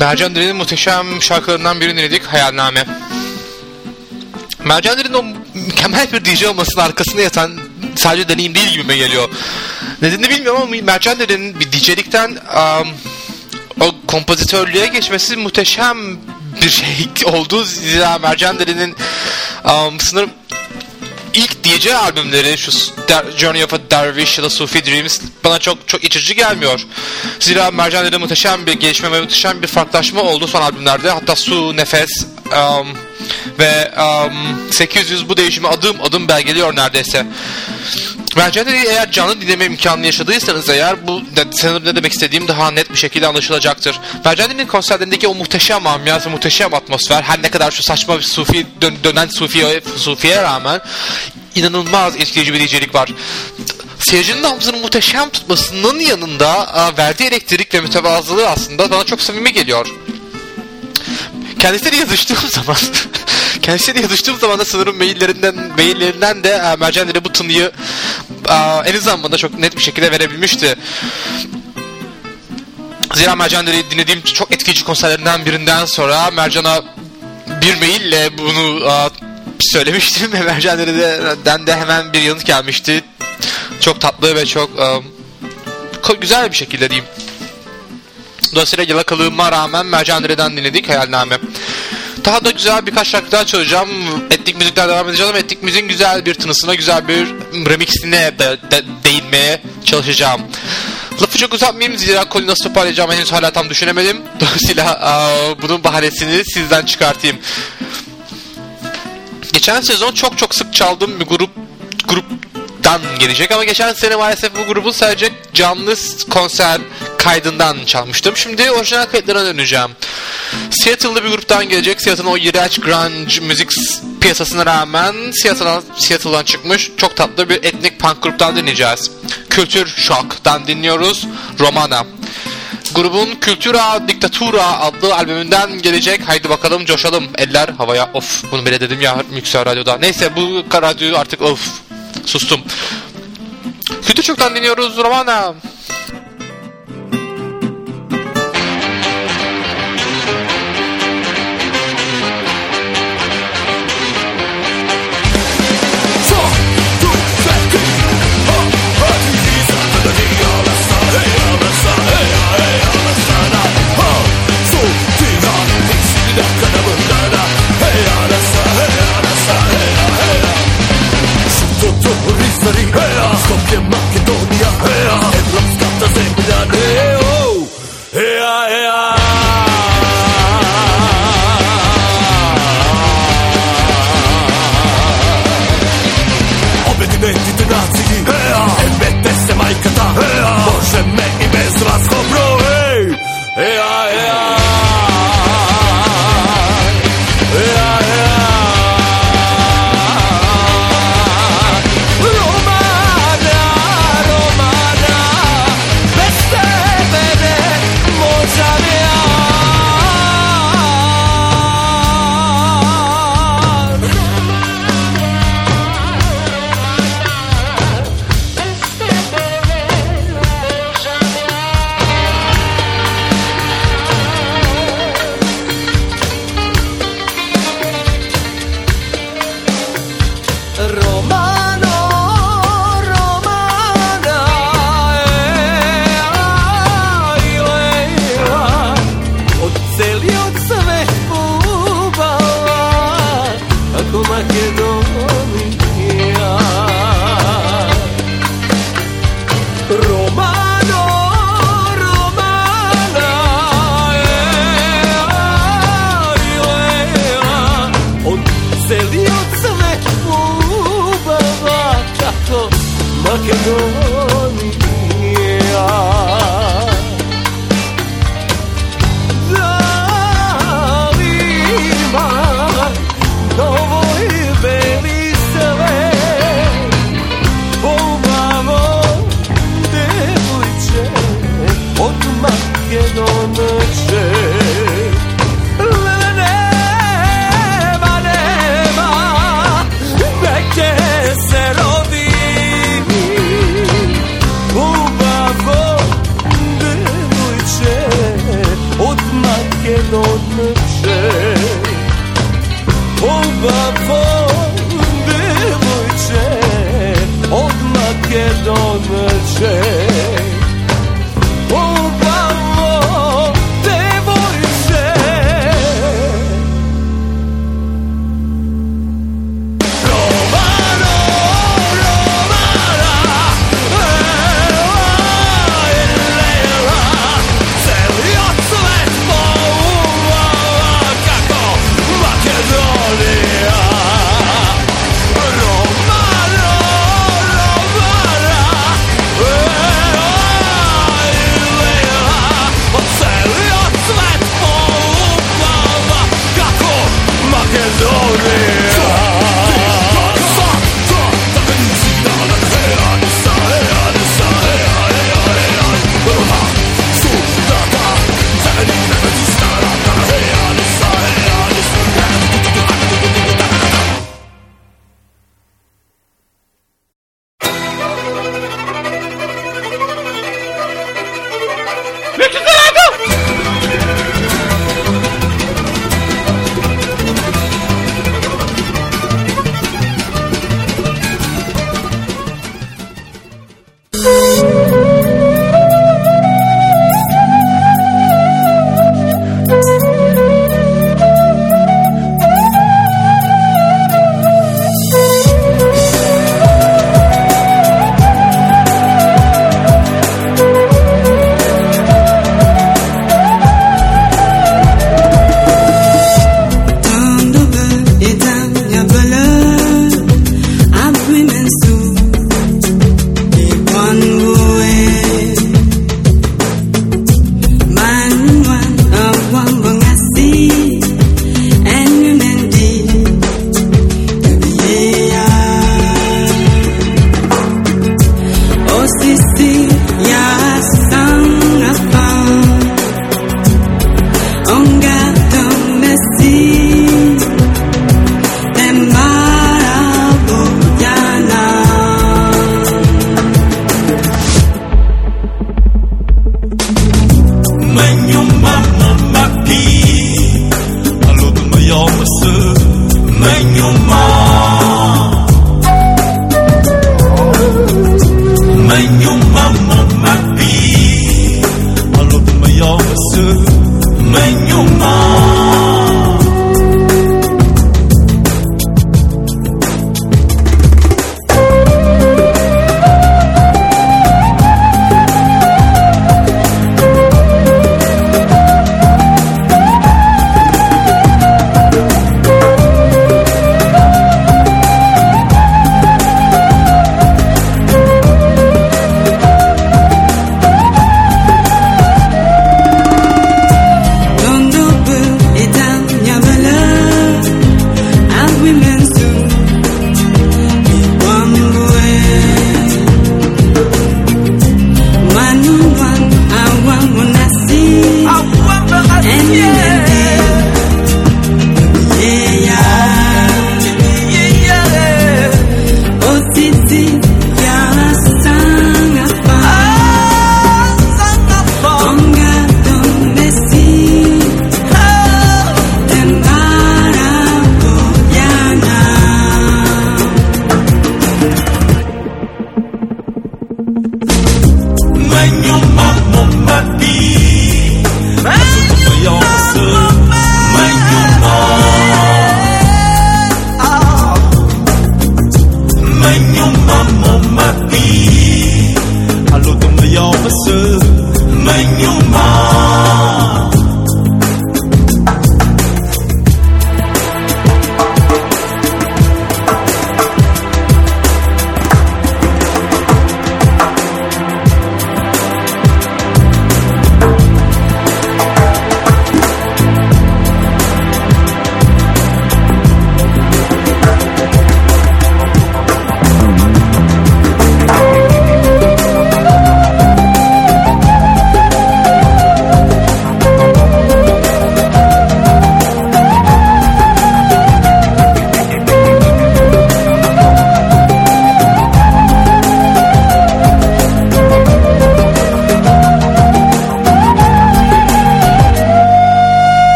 Mercan Dere'nin muhteşem şarkılarından birini dinledik, Hayalname. Mercan Dere'nin o mükemmel bir D J olmasının arkasında yatan sadece deneyim değil gibime geliyor. Nedenini bilmiyorum ama Mercan Dere'nin bir D J'likten um, o kompozitörlüğe geçmesi muhteşem bir şey oldu. Zira Mercan Dere'nin um, sanırım ilk D J albümleri, şu Journey of a Dervish ya da Sufi Dreams, bana çok çok içirici gelmiyor. Zira Mercan Dere'de muhteşem bir gelişme ve muhteşem bir farklılaşma oldu son albümlerde. Hatta Su, Nefes um, ve um, sekiz yüz bu değişimi adım adım belgeliyor neredeyse. Mercan Dere'yi eğer canlı dinleme imkanını yaşadıysanız eğer, bu sanırım ne demek istediğim daha net bir şekilde anlaşılacaktır. Mercan Dere'nin konserlerindeki o muhteşem ambiyans, muhteşem atmosfer, her ne kadar şu saçma bir sufi dön, dönen sufiye, sufiye rağmen inanılmaz etkileyici bir D J'lik var. Seyircinin nabzını muhteşem tutmasının yanında verdiği elektrik ve mütevazılığı aslında bana çok samimi geliyor. Kendisiyle yazıştığım zaman kendisiyle yazıştığım zaman da sanırım maillerinden maillerinden de e, Mercan Dere bu tınıyı e, en zamanda çok net bir şekilde verebilmişti. Zira Mercan Dere'yi dinlediğim çok etkileyici konserlerinden birinden sonra Mercan'a bir maille bunu e, söylemiştim ve Mercan Dere'den de hemen bir yanıt gelmişti. Çok tatlı ve çok e, güzel bir şekilde diyeyim. Dolayısıyla yalakalığıma rağmen Mercan Dere'den dinledik Hayalname. Daha da güzel birkaç şarkı daha çalacağım. Etnik müzikler devam edeceğim ama etnik müziğin güzel bir tınısına, güzel bir remixine de, de değinmeye çalışacağım. Lafı çok uzatmayayım zira konuyu nasıl toparlayacağımı henüz hala tam düşünemedim. Dolayısıyla uh, bunun bahanesini sizden çıkartayım. Geçen sezon çok çok sık çaldığım bir grup gruptan gelecek ama geçen sene maalesef bu grubun sadece canlı konser kaydından çalmıştım. Şimdi orijinal kayıtlarına döneceğim. Seattle'lı bir gruptan gelecek. Seattle'ın o iğrenç grunge müzik piyasasına rağmen Seattle'dan, Seattle'dan çıkmış çok tatlı bir etnik punk gruptan dinleyeceğiz. Kültür Shock'tan dinliyoruz. Romana. Grubun Kültura Diktatura adlı albümünden gelecek. Haydi bakalım coşalım. Eller havaya. Of, bunu bile dedim ya Müksel Radyo'da. Neyse bu radyoyu artık of sustum. Kültür Shock'tan dinliyoruz. Romana. Skopje, Makedonia, Evropskata zemlja, oh, heja, heja. Objediniti naciji, elbette se majkata, možeme i bez vas dobro, hej, heja, heja. Heja, heja.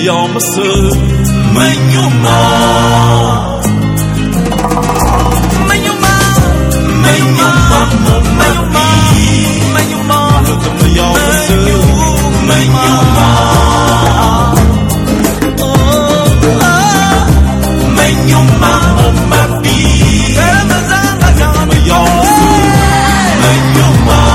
tanımıyor musun? Menyuma Menyuma Menyuma Menyuma Menyuma tanımıyor musun? Menyuma Menyuma Menyuma tanımıyor musun? Menyuma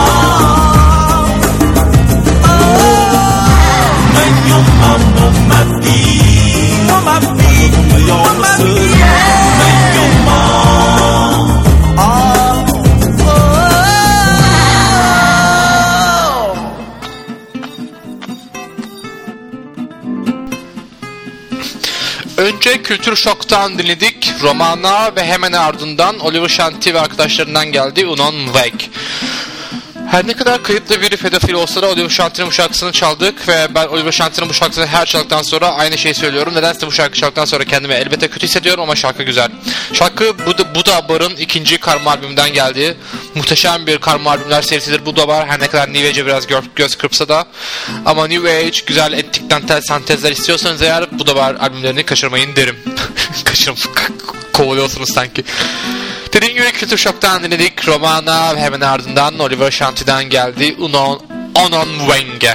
Önce Kültür Şok'tan dinledik Romana ve hemen ardından Oliver Shanti ve arkadaşlarından geldi Unon Mweg. Her ne kadar kayıtlı bir pedofil olsa da Oliver Shanti'nin bu şarkısını çaldık ve ben Oliver Shanti'nin bu şarkısını her çaldıktan sonra aynı şeyi söylüyorum. Nedense bu şarkı çaldıktan sonra kendimi elbette kötü hissediyorum ama şarkı güzel. Şarkı Buda, Buda Bar'ın ikinci Karma albümünden geldi. Muhteşem bir Karma albümler serisidir Buda Bar. Her ne kadar New Age'e biraz gö- göz kırpsa da. Ama New Age güzel etnik dantel sentezler istiyorsanız eğer Buda Bar albümlerini kaçırmayın derim. Kaçırım kovalıyorsunuz sanki. Dediğim gibi Kültür Şok'tan dinledik Romana ve hemen ardından Oliver Shanti'den geldi Unon, Onon Mwege.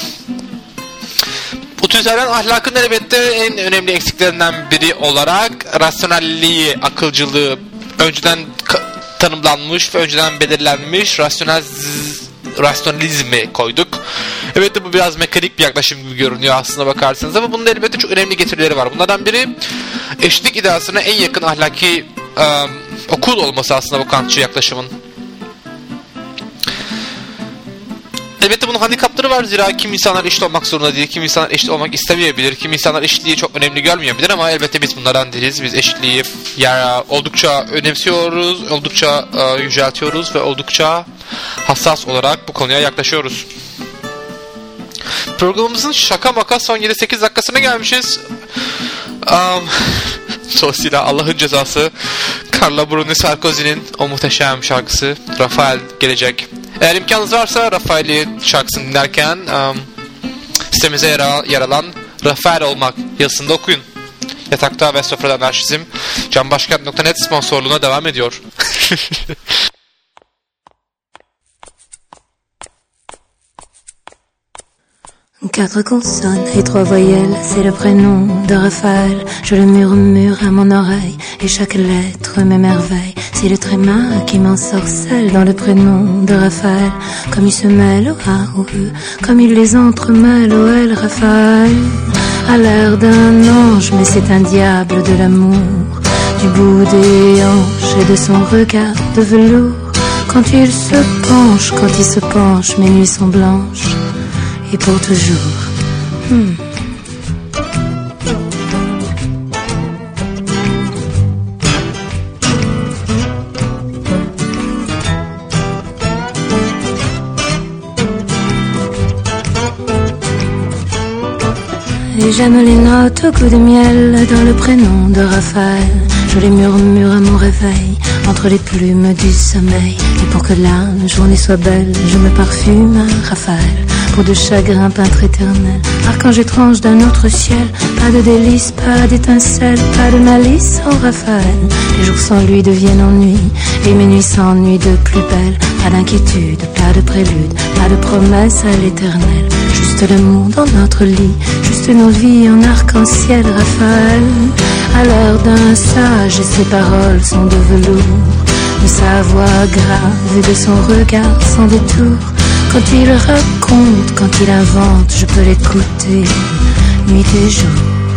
Bu türden ahlakın elbette en önemli eksiklerinden biri olarak rasyonelliği, akılcılığı önceden ka- tanımlanmış ve önceden belirlenmiş rasyonel rasyonalizmi koyduk. Evet de bu biraz mekanik bir yaklaşım gibi görünüyor aslına bakarsanız ama bunun elbette çok önemli getirileri var. Bunlardan biri eşitlik ideasına en yakın ahlaki um, okul olması aslında bu Kantçı yaklaşımın. Elbette bunun handikapları var zira kim insanlar eşit olmak zorunda değil, kim insanlar eşit olmak istemeyebilir, kim insanlar eşitliği çok önemli görmeyebilir ama elbette biz bunlardan değiliz. Biz eşitliği ya oldukça önemsiyoruz, oldukça uh, yüceltiyoruz ve oldukça hassas olarak bu konuya yaklaşıyoruz. Programımızın şaka maka son yedi sekiz dakikasına gelmişiz. Um, Dolayısıyla Allah'ın cezası Carla Bruni Sarkozy'nin o muhteşem şarkısı Rafael gelecek. Eğer imkanınız varsa Rafael'i şarkısını dinlerken um, sitemize yer, yer alan Rafael olmak yazısında okuyun. Yatakta ve Sofrada Anarşizm canbaşkent nokta net sponsorluğuna devam ediyor. Quatre consonnes et trois voyelles, c'est le prénom de Raphaël. Je le murmure à mon oreille et chaque lettre m'émerveille. C'est le tréma qui m'ensorcelle dans le prénom de Raphaël. Comme il se mêle au A, au E, comme il les entremêle au L. Raphaël a l'air d'un ange, mais c'est un diable de l'amour. Du bout des hanches et de son regard de velours. Quand il se penche, quand il se penche, mes nuits sont blanches. Et pour toujours. Hmm. Et j'aime les notes au coup de miel dans le prénom de Raphaël. Je les murmure à mon réveil entre les plumes du sommeil. Et pour que la journée soit belle, je me parfume à Raphaël. Pour de chagrin peintre éternel, archange étrange d'un autre ciel. Pas de délices, pas d'étincelles, pas de malice en Raphaël. Les jours sans lui deviennent ennui et mes nuits s'ennuient de plus belle. Pas d'inquiétude, pas de prélude, pas de promesse à l'éternel. Juste l'amour dans notre lit, juste nos vies en arc-en-ciel. Raphaël a l'air d'un sage et ses paroles sont de velours. De sa voix grave et de son regard sans détour. Quand il raconte, quand il invente, je peux l'écouter nuit et jour.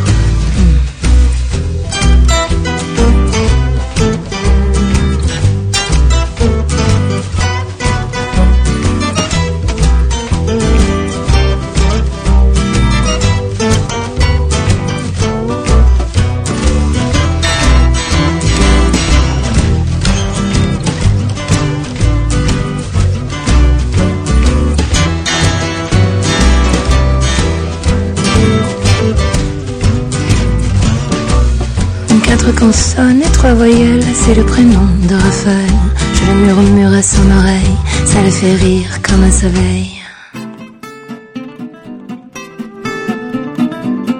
Quatre consonnes et trois voyelles, c'est le prénom de Raphaël. Je le murmure à son oreille, ça le fait rire comme un soleil.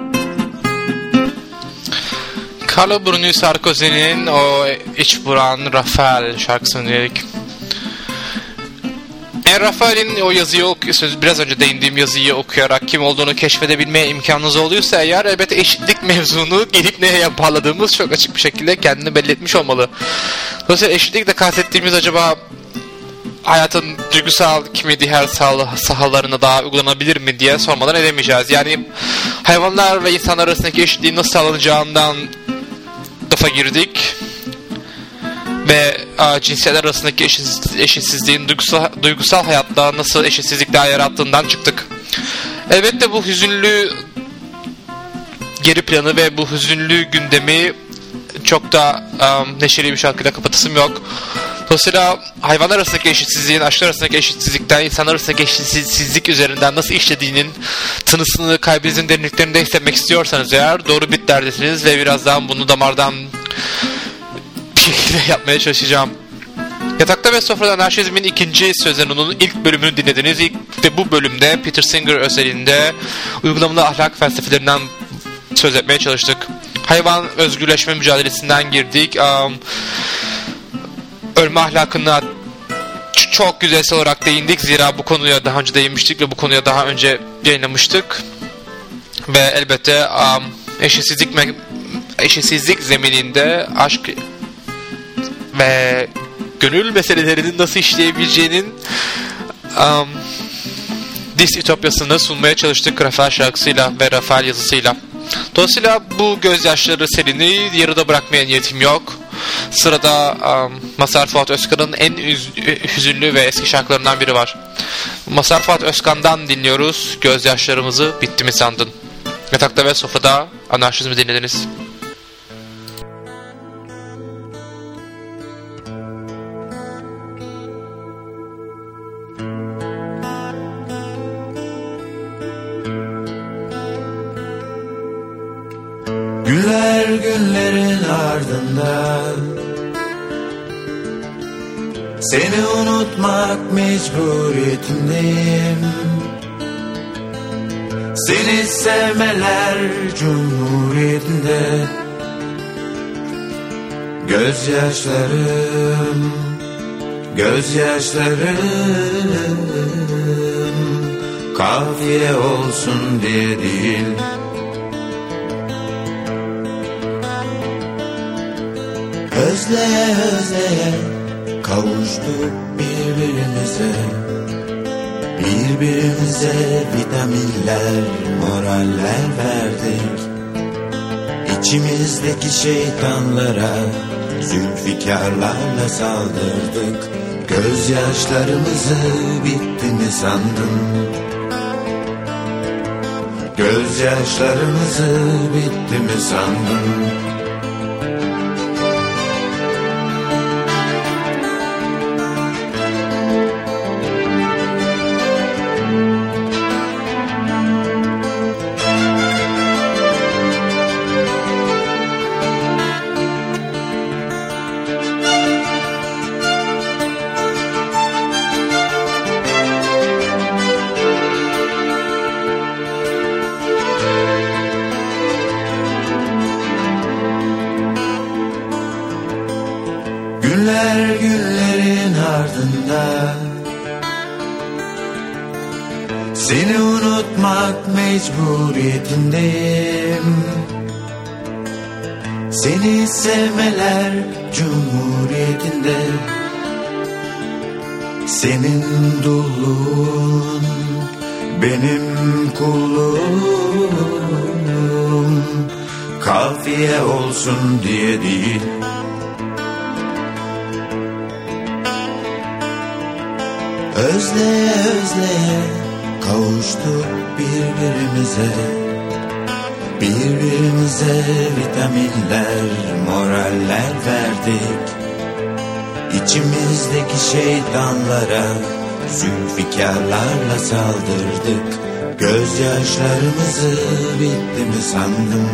Carlo Bruni Sarkozy'nin o iç buran Rafael şarkısını dinledik. Eğer Rafael'in o yazıyı okuyorsunuz, biraz önce değindiğim yazıyı okuyarak kim olduğunu keşfedebilmeye imkanınız oluyorsa eğer, elbette eşitlik mevzunu gelip neye bağladığımız çok açık bir şekilde kendini belli etmiş olmalı. Dolayısıyla eşitlikle kastettiğimiz acaba hayatın duygusal, kimi diğer sahalarına daha uygulanabilir mi diye sormadan edemeyeceğiz. Yani hayvanlar ve insanlar arasındaki eşitliğin nasıl sağlanacağından lafa girdik. Ve a, cinsiyetler arasındaki eşitsiz, eşitsizliğin duygusal, duygusal hayatta nasıl eşitsizlikler yarattığından çıktık. Elbette bu hüzünlü geri planı ve bu hüzünlü gündemi çok da um, neşeli bir şarkıyla kapatısım yok. Dolayısıyla hayvanlar arasındaki eşitsizliğin, aşklar arasındaki eşitsizlikten, insanlar arasındaki eşitsizlik üzerinden nasıl işlediğinin tınısını kalbinizin derinliklerinde hissetmek istiyorsanız eğer doğru bitlerdesiniz ve birazdan bunu damardan bir şekilde yapmaya çalışacağım. Yatakta ve Sofrada Anarşizm'in ikinci sözlerinin ilk bölümünü dinlediniz. İlk ve bu bölümde Peter Singer özelinde uygulamalı ahlak felsefelerinden söz etmeye çalıştık. Hayvan özgürleşme mücadelesinden girdik. Um, ölme ahlakına çok güzelsel olarak değindik. Zira bu konuya daha önce değinmiştik ve bu konuya daha önce yayınlamıştık. Ve elbette um, eşitsizlik, eşitsizlik zemininde aşk ve gönül meselelerinin nasıl işleyebileceğinin um, distopyasını sunmaya çalıştık Rafael şarkısıyla ve Rafael yazısıyla. Dolayısıyla bu gözyaşları serini yarıda bırakmaya niyetim yok. Sırada um, Mazhar Fuat Özkan'ın en üz- hüzünlü ve eski şarkılarından biri var. Mazhar Fuat Özkan'dan dinliyoruz. Gözyaşlarımızı bitti mi sandın? Yatakta ve Sofrada Anarşizmi dinlediniz. Güller günlerin ardından seni unutmak mecburiyetindeyim. Seni sevmeler cumhuriyetinde. Gözyaşlarım, gözyaşlarım kafiye olsun diye değil. Özleye özleye kavuştuk birbirimize. Birbirimize vitaminler, moraller verdik. İçimizdeki şeytanlara zülfikarlarla saldırdık. Gözyaşlarımızı bitti mi sandın? Gözyaşlarımızı bitti mi sandın? Günler günlerin ardında seni unutmak mecburiyetindeyim. Seni sevmeler cumhuriyetinde. Senin dulluğun benim kulluğum. Kafiye olsun diye değil. Özleye özleye kavuştuk birbirimize. Birbirimize vitaminler, moraller verdik. İçimizdeki şeytanlara zülfikarlarla saldırdık. Gözyaşlarımızı bitti mi sandın?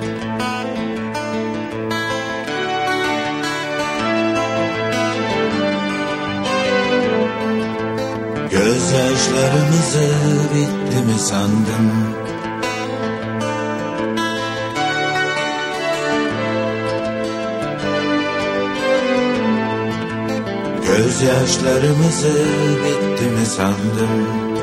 Gözyaşlarımızı bitti mi sandın? Gözyaşlarımızı bitti mi sandım.